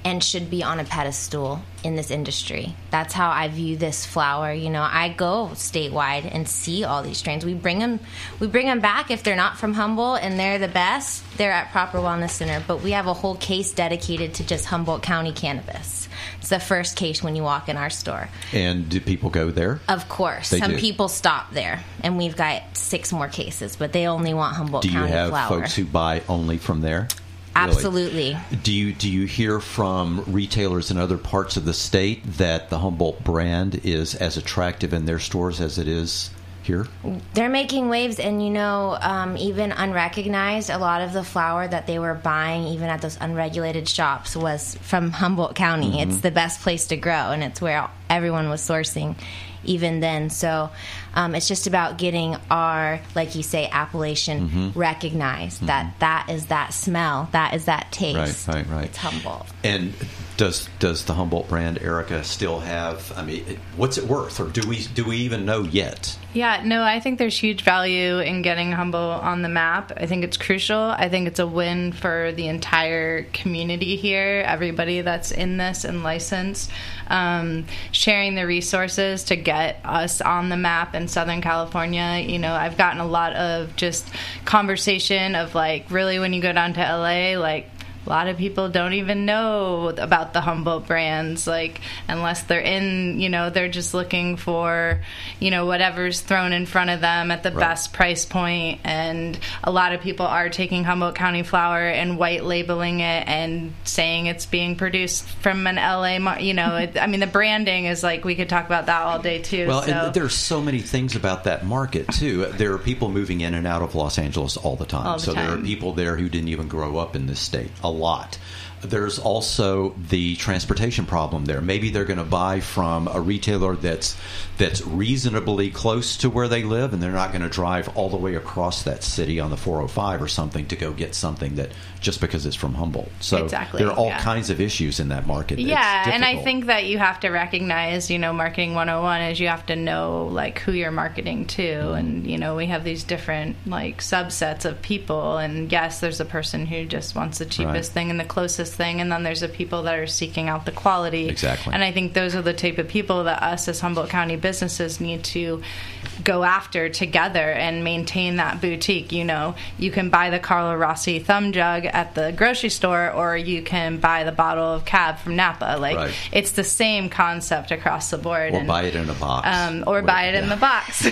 Speaker 3: and should be on a pedestal in this industry. That's how I view this flower. You know, I go statewide and see all these strains. We bring them, we bring them back if they're not from Humboldt and they're the best. They're at Proper Wellness Center, but we have a whole case dedicated to just Humboldt County cannabis. It's the first case when you walk in our store.
Speaker 1: And do people go there?
Speaker 3: Of course.
Speaker 1: They
Speaker 3: Some
Speaker 1: do.
Speaker 3: people stop there, and we've got six more cases, but they only want Humboldt
Speaker 1: Do you
Speaker 3: County
Speaker 1: have
Speaker 3: flower.
Speaker 1: folks who buy only from there? Really?
Speaker 3: Absolutely.
Speaker 1: Do you do you hear from retailers in other parts of the state that the Humboldt brand is as attractive in their stores as it is here?
Speaker 3: They're making waves, and you know, um, even unrecognized, a lot of the flour that they were buying, even at those unregulated shops, was from Humboldt County.
Speaker 1: Mm-hmm.
Speaker 3: It's the best place to grow, and it's where everyone was sourcing even then. So um, it's just about getting our, like you say, appellation
Speaker 1: Mm-hmm.
Speaker 3: recognized,
Speaker 1: Mm-hmm.
Speaker 3: that that is that smell, that is that taste.
Speaker 1: Right, right, right.
Speaker 3: It's Humboldt.
Speaker 1: And does does the Humboldt brand, Erica, still have? I mean, it, what's it worth, or do we do we even know yet?
Speaker 4: Yeah, no, I think there's huge value in getting Humboldt on the map. I think it's crucial. I think it's a win for the entire community here, everybody that's in this and licensed, um, sharing the resources to get us on the map in Southern California. You know, I've gotten a lot of just conversation of like, really, when you go down to L A, like, a lot of people don't even know about the Humboldt brands, like, unless they're in, you know, they're just looking for, you know, whatever's thrown in front of them at the
Speaker 1: Right.
Speaker 4: best price point. And a lot of people are taking Humboldt County flour and white labeling it and saying it's being produced from an L A, mar- you know, it, I mean, the branding is like, we could talk about that all day too.
Speaker 1: Well,
Speaker 4: so.
Speaker 1: and there's so many things about that market too. There are people moving in and out of Los Angeles all the time.
Speaker 4: All the
Speaker 1: so there are
Speaker 4: time.
Speaker 1: people there who didn't even grow up in this state. A lot. There's also the transportation problem there. Maybe they're going to buy from a retailer that's that's reasonably close to where they live, and they're not going to drive all the way across that city on the four oh five or something to go get something that just because it's from Humboldt. So
Speaker 4: Exactly,
Speaker 1: there are all
Speaker 4: yeah.
Speaker 1: kinds of issues in that market. It's
Speaker 4: Yeah, and I
Speaker 1: difficult.
Speaker 4: think that you have to recognize, you know, marketing one oh one is you have to know, like, who you're marketing to.
Speaker 1: Mm-hmm.
Speaker 4: And, you know, we have these different, like, subsets of people. And, yes, there's a person who just wants the cheapest
Speaker 1: Right.
Speaker 4: thing and the closest thing. And then there's the people that are seeking out the quality.
Speaker 1: Exactly.
Speaker 4: And I think those are the type of people that us as Humboldt County businesses need to go after together and maintain that boutique. You know, you can buy the Carlo Rossi thumb jug at the grocery store, or you can buy the bottle of Cab from Napa. Like,
Speaker 1: Right.
Speaker 4: it's the same concept across the board.
Speaker 1: Or
Speaker 4: and,
Speaker 1: buy it in a box.
Speaker 4: um, or buy it in
Speaker 1: Yeah.
Speaker 4: the box.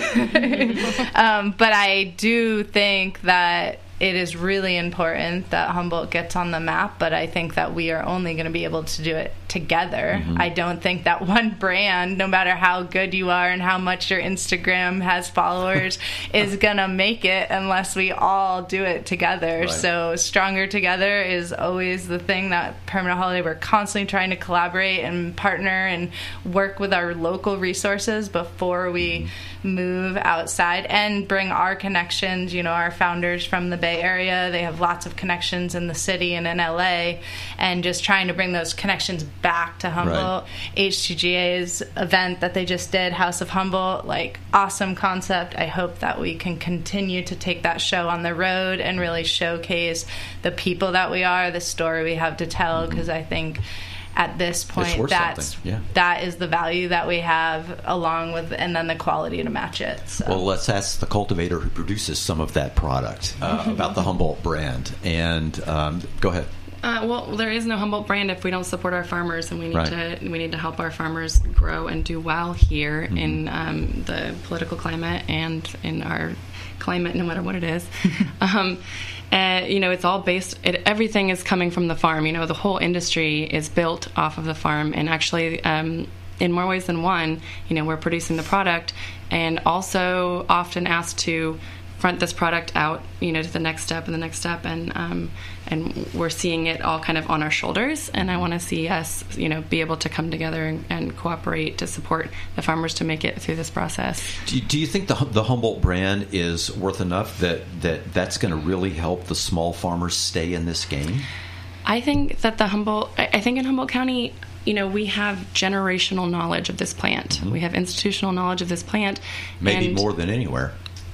Speaker 4: um, but I do think that it is really important that Humboldt gets on the map, but I think that we are only going to be able to do it together.
Speaker 1: Mm-hmm.
Speaker 4: I don't think that one brand, no matter how good you are and how much your Instagram has followers, is going to make it unless we all do it together.
Speaker 1: Right.
Speaker 4: So stronger together is always the thing that Permanent Holiday, we're constantly trying to collaborate and partner and work with our local resources before we move outside and bring our connections. You know, our founders from the Bay Area, they have lots of connections in the city and in L A, and just trying to bring those connections back to Humboldt. H T G A's event that they just did, House of Humboldt, like, awesome concept. I hope that we can continue to take that show on the road and really showcase the people that we are, the story we have to tell, because I think at this point
Speaker 1: worth
Speaker 4: that's
Speaker 1: something, yeah.
Speaker 4: that is the value that we have, along with, and then the quality to match it. So.
Speaker 1: Well, let's ask the cultivator who produces some of that product uh, about the Humboldt brand. And um, go ahead.
Speaker 5: Uh, well, there is no Humboldt brand if we don't support our farmers, and we need
Speaker 1: Right.
Speaker 5: to we need to help our farmers grow and do well here
Speaker 1: Mm-hmm.
Speaker 5: in um, the political climate and in our climate, no matter what it is. um, uh, you know, it's all based. It, everything is coming from the farm. You know, the whole industry is built off of the farm, and actually, um, in more ways than one, you know, we're producing the product, and also often asked to front this product out, you know, to the next step and the next step, and um, and we're seeing it all kind of on our shoulders. And I want to see us, you know, be able to come together and, and cooperate to support the farmers to make it through this process.
Speaker 1: Do you, do you think the the Humboldt brand is worth enough that, that that's going to really help the small farmers stay in this game?
Speaker 5: I think that the Humboldt, I I think in Humboldt County, you know, we have generational knowledge of this plant.
Speaker 1: Mm-hmm.
Speaker 5: We have institutional knowledge of this plant.
Speaker 1: Maybe
Speaker 5: and
Speaker 1: more than anywhere.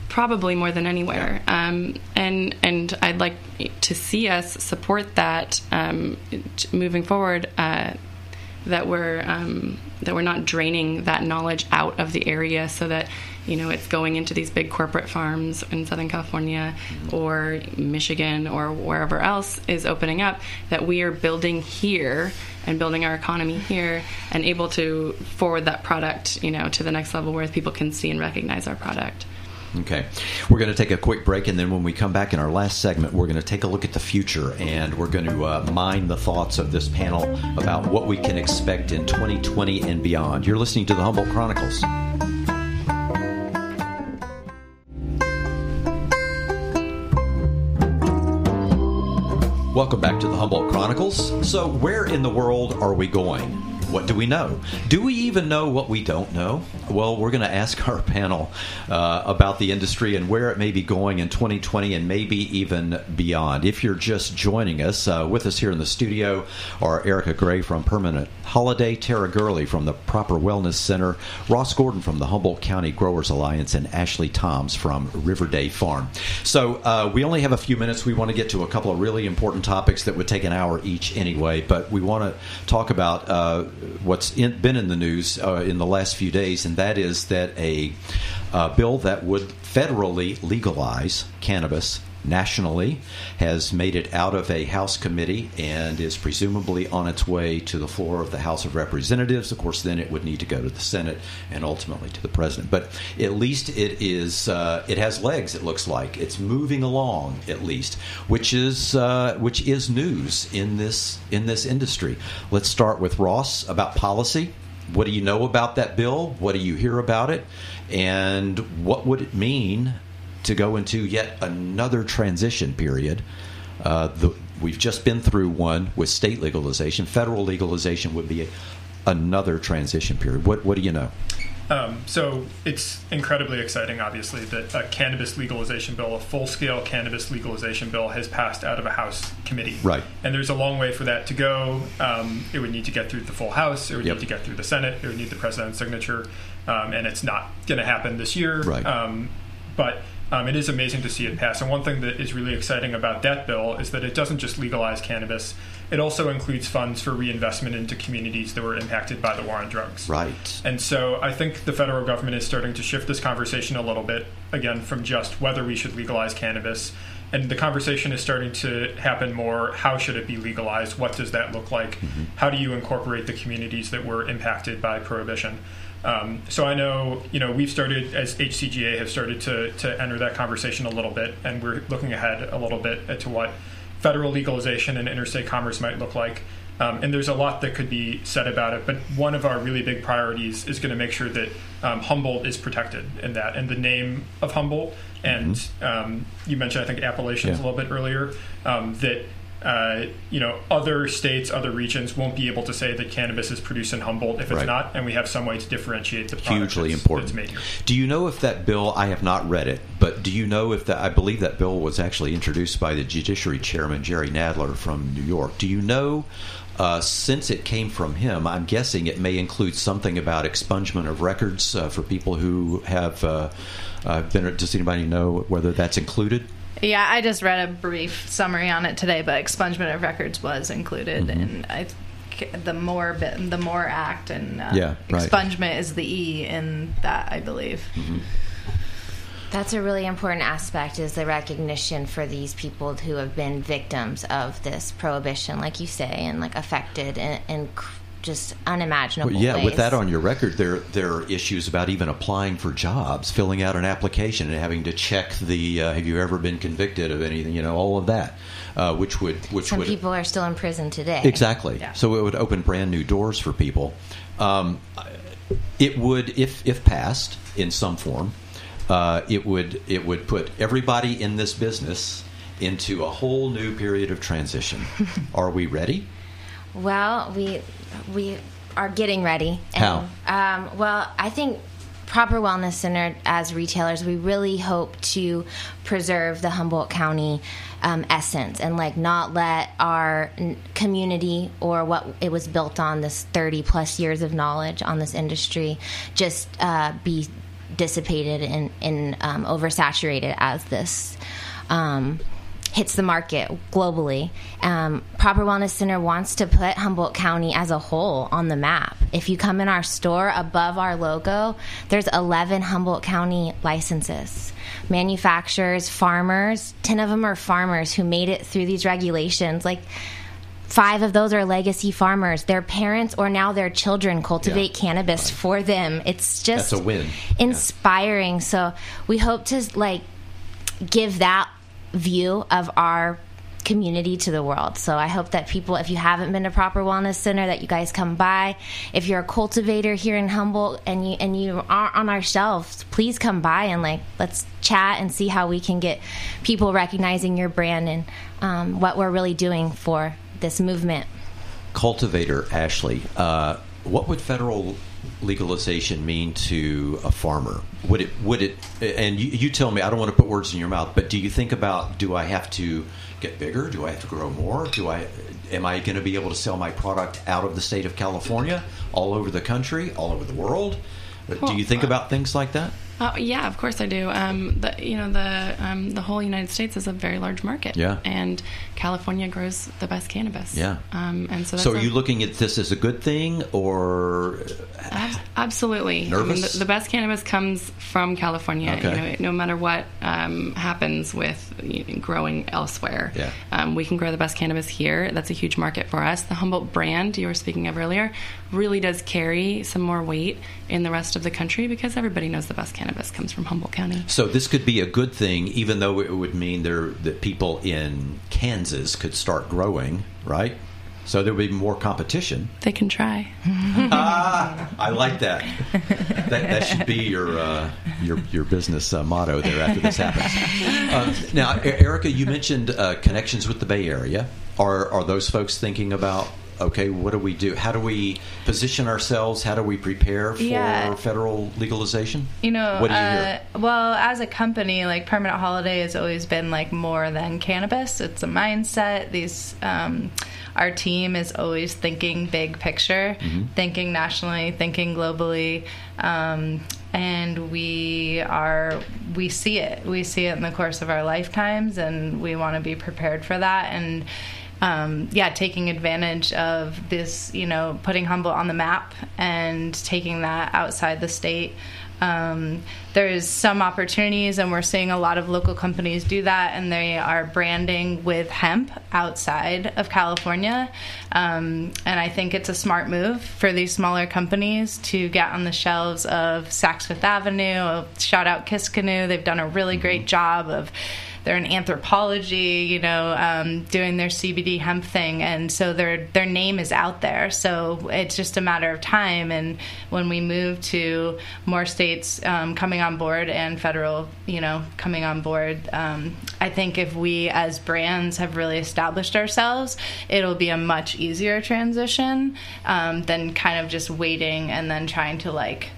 Speaker 5: probably more than anywhere. Um, and and I'd like to see us support that um, moving forward. Uh, that we're um, that we're not draining that knowledge out of the area, so that you know it's going into these big corporate farms in Southern California or Michigan or wherever else is opening up. That we are building here and building our economy here, and able to forward that product, you know, to the next level where people can see and recognize our product.
Speaker 1: Okay. We're going to take a quick break, and then when we come back in our last segment, we're going to take a look at the future, and we're going to uh, mine the thoughts of this panel about what we can expect in twenty twenty and beyond. You're listening to the Humboldt Chronicles. Welcome back to the Humboldt Chronicles. So where in the world are we going? What do we know? Do we even know what we don't know? Well, we're going to ask our panel uh, about the industry and where it may be going in twenty twenty and maybe even beyond. If you're just joining us, uh, with us here in the studio are Erica Gray from Permanent Holiday, Tara Gurley from the Proper Wellness Center, Ross Gordon from the Humboldt County Growers Alliance, and Ashley Toms from Riverday Farm. So uh, we only have a few minutes. We want to get to a couple of really important topics that would take an hour each anyway, but we want to talk about uh, what's in, been in the news uh, in the last few days, and that is that a uh, bill that would federally legalize cannabis nationally has made it out of a House committee and is presumably on its way to the floor of the House of Representatives. Of course, then it would need to go to the Senate and ultimately to the President. But at least it is uh, it has legs. It looks like it's moving along, at least, which is uh, which is news in this in this industry. Let's start with Ross about policy. What do you know about that bill? What do you hear about it? And what would it mean to go into yet another transition period? Uh, the, we've just been through one with state legalization. Federal legalization would be a, another transition period. What, what do you know?
Speaker 6: Um, so it's incredibly exciting, obviously, that a cannabis legalization bill, a full-scale cannabis legalization bill, has passed out of a House committee.
Speaker 1: Right.
Speaker 6: And there's a long way for that to go. Um, it would need to get through the full House. It would
Speaker 1: yep. need
Speaker 6: to get through the Senate. It would need the President's signature. Um, and it's not going to happen this year.
Speaker 1: Right.
Speaker 6: Um, but Um, it is amazing to see it pass. And one thing that is really exciting about that bill is that it doesn't just legalize cannabis. It also includes funds for reinvestment into communities that were impacted by the war on drugs.
Speaker 1: Right.
Speaker 6: And so I think the federal government is starting to shift this conversation a little bit, again, from just whether we should legalize cannabis. And the conversation is starting to happen more, how should it be legalized? What does that look like? Mm-hmm. How do you incorporate the communities that were impacted by prohibition? Um, so I know, you know, we've started, as H C G A, have started to, to enter that conversation a little bit, and we're looking ahead a little bit to what federal legalization and interstate commerce might look like. Um, and there's a lot that could be said about it, but one of our really big priorities is going to make sure that um, Humboldt is protected in that, and the name of Humboldt. And mm-hmm. um, you mentioned, I think, Appalachians yeah. a little bit earlier, um, that Uh, you know, other states, other regions won't be able to say that cannabis is produced in Humboldt if it's
Speaker 1: right.
Speaker 6: not, and we have some way to differentiate the product
Speaker 1: hugely
Speaker 6: that's,
Speaker 1: important.
Speaker 6: that's made here.
Speaker 1: Do you know if that bill? I have not read it, but do you know if that? I believe that bill was actually introduced by the Judiciary Chairman Jerry Nadler from New York. Do you know? Uh, since it came from him, I'm guessing it may include something about expungement of records uh, for people who have uh, uh, been. Does anybody know whether that's included?
Speaker 4: Yeah, I just read a brief summary on it today, but expungement of records was included, mm-hmm. and I the more the more act and uh,
Speaker 1: yeah, right.
Speaker 4: expungement is the E in that, I believe.
Speaker 1: Mm-hmm.
Speaker 3: That's a really important aspect, is the recognition for these people who have been victims of this prohibition, like you say, and like affected in, in just unimaginable
Speaker 1: well, yeah,
Speaker 3: ways.
Speaker 1: With that on your record, there there are issues about even applying for jobs, filling out an application, and having to check the uh, have you ever been convicted of anything, you know, all of that, uh, which would which
Speaker 3: some
Speaker 1: would,
Speaker 3: people are still in prison today.
Speaker 1: Exactly.
Speaker 4: Yeah.
Speaker 1: So it would open brand new doors for people. Um, it would, if if passed in some form, uh, it would it would put everybody in this business into a whole new period of transition. Are we ready?
Speaker 3: Well, we we are getting ready.
Speaker 1: How?
Speaker 3: And, um, well, I think Proper Wellness Center, as retailers, we really hope to preserve the Humboldt County um, essence and like not let our n- community or what it was built on, this thirty plus years of knowledge on this industry, just uh, be dissipated and, and um, oversaturated as this um, hits the market globally. Um, Proper Wellness Center wants to put Humboldt County as a whole on the map. If you come in our store, above our logo, there's eleven Humboldt County licenses. Manufacturers, farmers, ten of them are farmers who made it through these regulations. Like, five of those are legacy farmers. Their parents or now their children cultivate yeah. cannabis right. for them. It's just
Speaker 1: That's a win.
Speaker 3: inspiring. Yeah. So we hope to like give that view of our community to the world. So I hope that people, if you haven't been to Proper Wellness Center, that you guys come by. If you're a cultivator here in Humboldt and you and you are on our shelves, please come by and like let's chat and see how we can get people recognizing your brand and um, what we're really doing for this movement.
Speaker 1: Cultivator Ashley, uh, what would federal legalization mean to a farmer? Would it would it and you, you tell me, I don't want to put words in your mouth, but do you think about, do I have to get bigger? Do I have to grow more? Do I am I going to be able to sell my product out of the state of California, all over the country, all over the world? Do you think about things like that?
Speaker 5: Uh, yeah, of course I do. Um, the, you know, the um, the whole United States is a very large market.
Speaker 1: Yeah.
Speaker 5: And California grows the best cannabis.
Speaker 1: Yeah.
Speaker 5: Um, and so that's
Speaker 1: so are
Speaker 5: a,
Speaker 1: you looking at this as a good thing or?
Speaker 5: Ab- absolutely.
Speaker 1: Nervous?
Speaker 5: I mean, the, the best cannabis comes from California.
Speaker 1: Okay.
Speaker 5: You know, no matter what um, happens with you know, growing elsewhere,
Speaker 1: yeah.
Speaker 5: um, we can grow the best cannabis here. That's a huge market for us. The Humboldt brand you were speaking of earlier really does carry some more weight in the rest of the country because everybody knows the best cannabis comes from Humboldt County.
Speaker 1: So this could be a good thing, even though it would mean there that people in Kansas could start growing, right? So there would be more competition.
Speaker 5: They can try.
Speaker 1: ah, I like that. That, that should be your uh, your your business uh, motto there after this happens. Uh, now, Erica, you mentioned uh, connections with the Bay Area. Are are those folks thinking about, okay, what do we do? How do we position ourselves? How do we prepare for
Speaker 4: yeah.
Speaker 1: federal legalization?
Speaker 4: You know,
Speaker 1: what do you
Speaker 4: uh,
Speaker 1: hear?
Speaker 4: Well, as a company, like Permanent Holiday has always been like more than cannabis. It's a mindset. These, um, our team is always thinking big picture, mm-hmm. thinking nationally, thinking globally. Um, and we are, we see it. We see it in the course of our lifetimes, and we want to be prepared for that. And Um, yeah, taking advantage of this, you know, putting Humboldt on the map and taking that outside the state. Um, there's some opportunities, and we're seeing a lot of local companies do that, and they are branding with hemp outside of California. Um, and I think it's a smart move for these smaller companies to get on the shelves of Saks Fifth Avenue. Shout out Kiss Canoe. They've done a really great job of they're in Anthropology, you know, um, doing their C B D hemp thing, and so their their name is out there. So it's just a matter of time. And when we move to more states um, coming on board and federal, you know, coming on board, um, I think if we as brands have really established ourselves, it'll be a much easier transition um, than kind of just waiting and then trying to like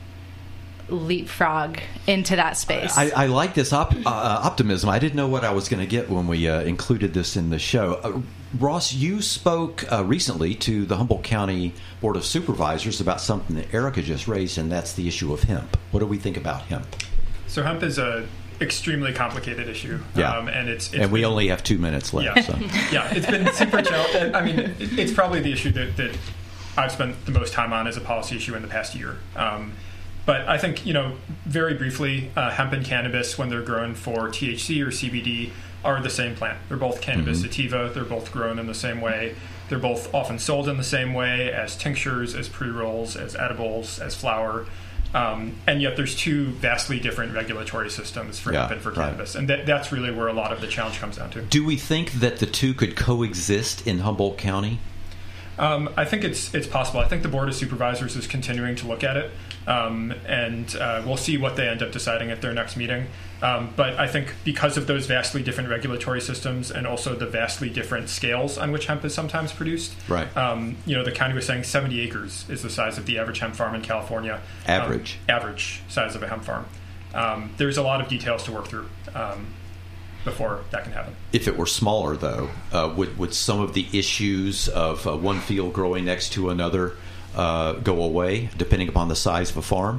Speaker 4: leapfrog into that space.
Speaker 1: I, I like this op- uh, optimism. I didn't know what I was going to get when we uh, included this in the show. Uh, Ross, you spoke uh, recently to the Humboldt County Board of Supervisors about something that Erica just raised, and that's the issue of hemp. What do we think about hemp?
Speaker 6: So hemp is a extremely complicated issue.
Speaker 1: Yeah.
Speaker 6: Um, and it's, it's
Speaker 1: and we
Speaker 6: been,
Speaker 1: only have two minutes left.
Speaker 6: Yeah,
Speaker 1: so.
Speaker 6: yeah it's been super challenging. I mean, it's probably the issue that, that I've spent the most time on as a policy issue in the past year. Um, But I think, you know, very briefly, uh, hemp and cannabis, when they're grown for T H C or C B D, are the same plant. They're both cannabis
Speaker 1: mm-hmm.
Speaker 6: sativa. They're both grown in the same way. They're both often sold in the same way, as tinctures, as pre-rolls, as edibles, as flour. Um, and yet there's two vastly different regulatory systems for
Speaker 1: yeah,
Speaker 6: hemp and for
Speaker 1: right.
Speaker 6: cannabis. And that, that's really where a lot of the challenge comes down to.
Speaker 1: Do we think that the two could coexist in Humboldt County?
Speaker 6: Um, I think it's it's possible. I think the Board of Supervisors is continuing to look at it, um, and uh, we'll see what they end up deciding at their next meeting. Um, but I think because of those vastly different regulatory systems and also the vastly different scales on which hemp is sometimes produced,
Speaker 1: right?
Speaker 6: Um, you know, the county was saying seventy acres is the size of the average hemp farm in California.
Speaker 1: Average.
Speaker 6: Um, average size of a hemp farm. Um, there's a lot of details to work through um, before that can happen.
Speaker 1: If it were smaller, though, uh, would would some of the issues of uh, one field growing next to another uh, go away, depending upon the size of a farm?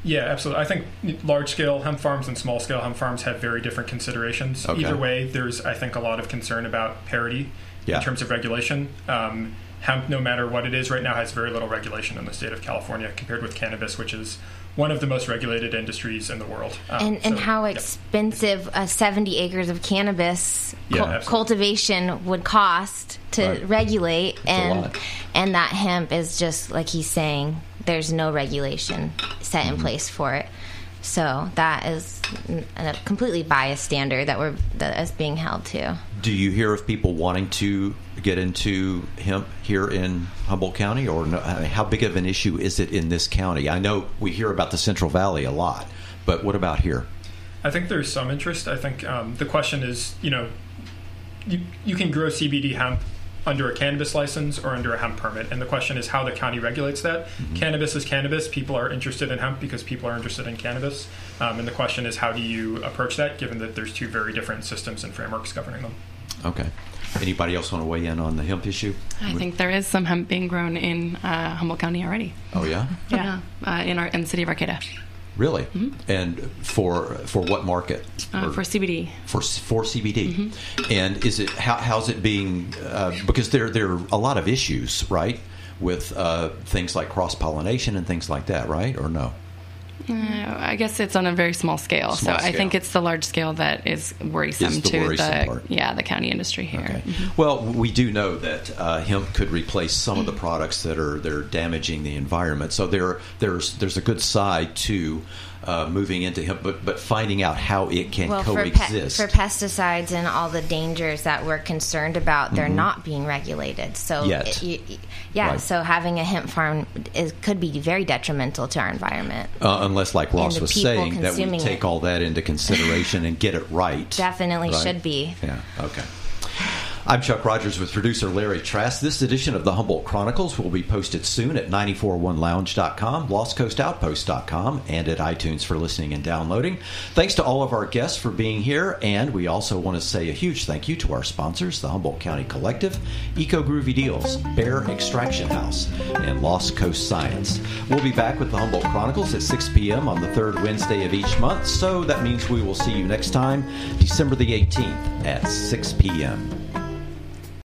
Speaker 6: Yeah, absolutely. I think large-scale hemp farms and small-scale hemp farms have very different considerations.
Speaker 1: Okay.
Speaker 6: Either way, there's, I think, a lot of concern about parity
Speaker 1: Yeah.
Speaker 6: in terms of regulation. Um, hemp, no matter what it is right now, has very little regulation in the state of California compared with cannabis, which is one of the most regulated industries in the world. Um,
Speaker 3: And, and
Speaker 6: so,
Speaker 3: how
Speaker 6: yeah.
Speaker 3: expensive uh, seventy acres of cannabis
Speaker 1: Yeah,
Speaker 3: cul-
Speaker 6: absolutely.
Speaker 3: cultivation would cost to
Speaker 1: Right.
Speaker 3: regulate,
Speaker 1: a
Speaker 3: and
Speaker 1: lot.
Speaker 3: and that hemp is just like he's saying. There's no regulation set
Speaker 1: Mm-hmm.
Speaker 3: in place for it, so that is n- a completely biased standard that we're that is being held to.
Speaker 1: Do you hear of people wanting to get into hemp here in Humboldt County, or no, I mean, how big of an issue is it in this county? I know we hear about the Central Valley a lot, but what about here?
Speaker 6: I think there's some interest. I think um, the question is, you know, you, you can grow C B D hemp under a cannabis license or under a hemp permit, and the question is how the county regulates that. Mm-hmm. Cannabis is cannabis. People are interested in hemp because people are interested in cannabis, um, and the question is how do you approach that, given that there's two very different systems and frameworks governing them.
Speaker 1: Okay. Anybody else want to weigh in on the hemp issue?
Speaker 5: I think there is some hemp being grown in uh, Humboldt County already.
Speaker 1: Oh yeah,
Speaker 5: Yeah, uh, in our in the city of Arcata.
Speaker 1: really? And for for what market?
Speaker 5: Uh,
Speaker 1: Or-
Speaker 5: for C B D.
Speaker 1: for for C B D. And is it how how's it being? Uh, because there there are a lot of issues, right, with uh, things like cross pollination and things like that, right? Or no?
Speaker 5: Uh, I guess it's on a very small scale.
Speaker 1: Small
Speaker 5: so I think
Speaker 1: scale.
Speaker 5: it's the large scale that is worrisome
Speaker 1: Is the
Speaker 5: to
Speaker 1: worrisome
Speaker 5: the
Speaker 1: part.
Speaker 5: yeah the county industry here.
Speaker 1: Okay. Well, we do know that uh, hemp could replace some of the products that are that are damaging the environment. So there there's there's a good side to uh, moving into hemp, but but finding out how it can
Speaker 3: Well, for, pe-
Speaker 1: coexist.
Speaker 3: for pesticides and all the dangers that we're concerned about, they're not being regulated. So
Speaker 1: Yet.
Speaker 3: it- you- you- yeah,
Speaker 1: Right.
Speaker 3: so having a hemp farm is, could be very detrimental to our environment.
Speaker 1: uh, unless, like Ross
Speaker 3: the
Speaker 1: was
Speaker 3: people
Speaker 1: saying, that we
Speaker 3: consuming
Speaker 1: take
Speaker 3: it.
Speaker 1: all that into consideration and get it right.
Speaker 3: Definitely
Speaker 1: Right?
Speaker 3: should be.
Speaker 1: Yeah. Okay. I'm Chuck Rogers with producer Larry Trask. This edition of the Humboldt Chronicles will be posted soon at nine four one lounge dot com, lost coast outpost dot com, and at iTunes for listening and downloading. Thanks to all of our guests for being here, and we also want to say a huge thank you to our sponsors, the Humboldt County Collective, Eco Groovy Deals, Bear Extraction House, and Lost Coast Science. We'll be back with the Humboldt Chronicles at six p.m. on the third Wednesday of each month, so that means we will see you next time, December the eighteenth at six p.m.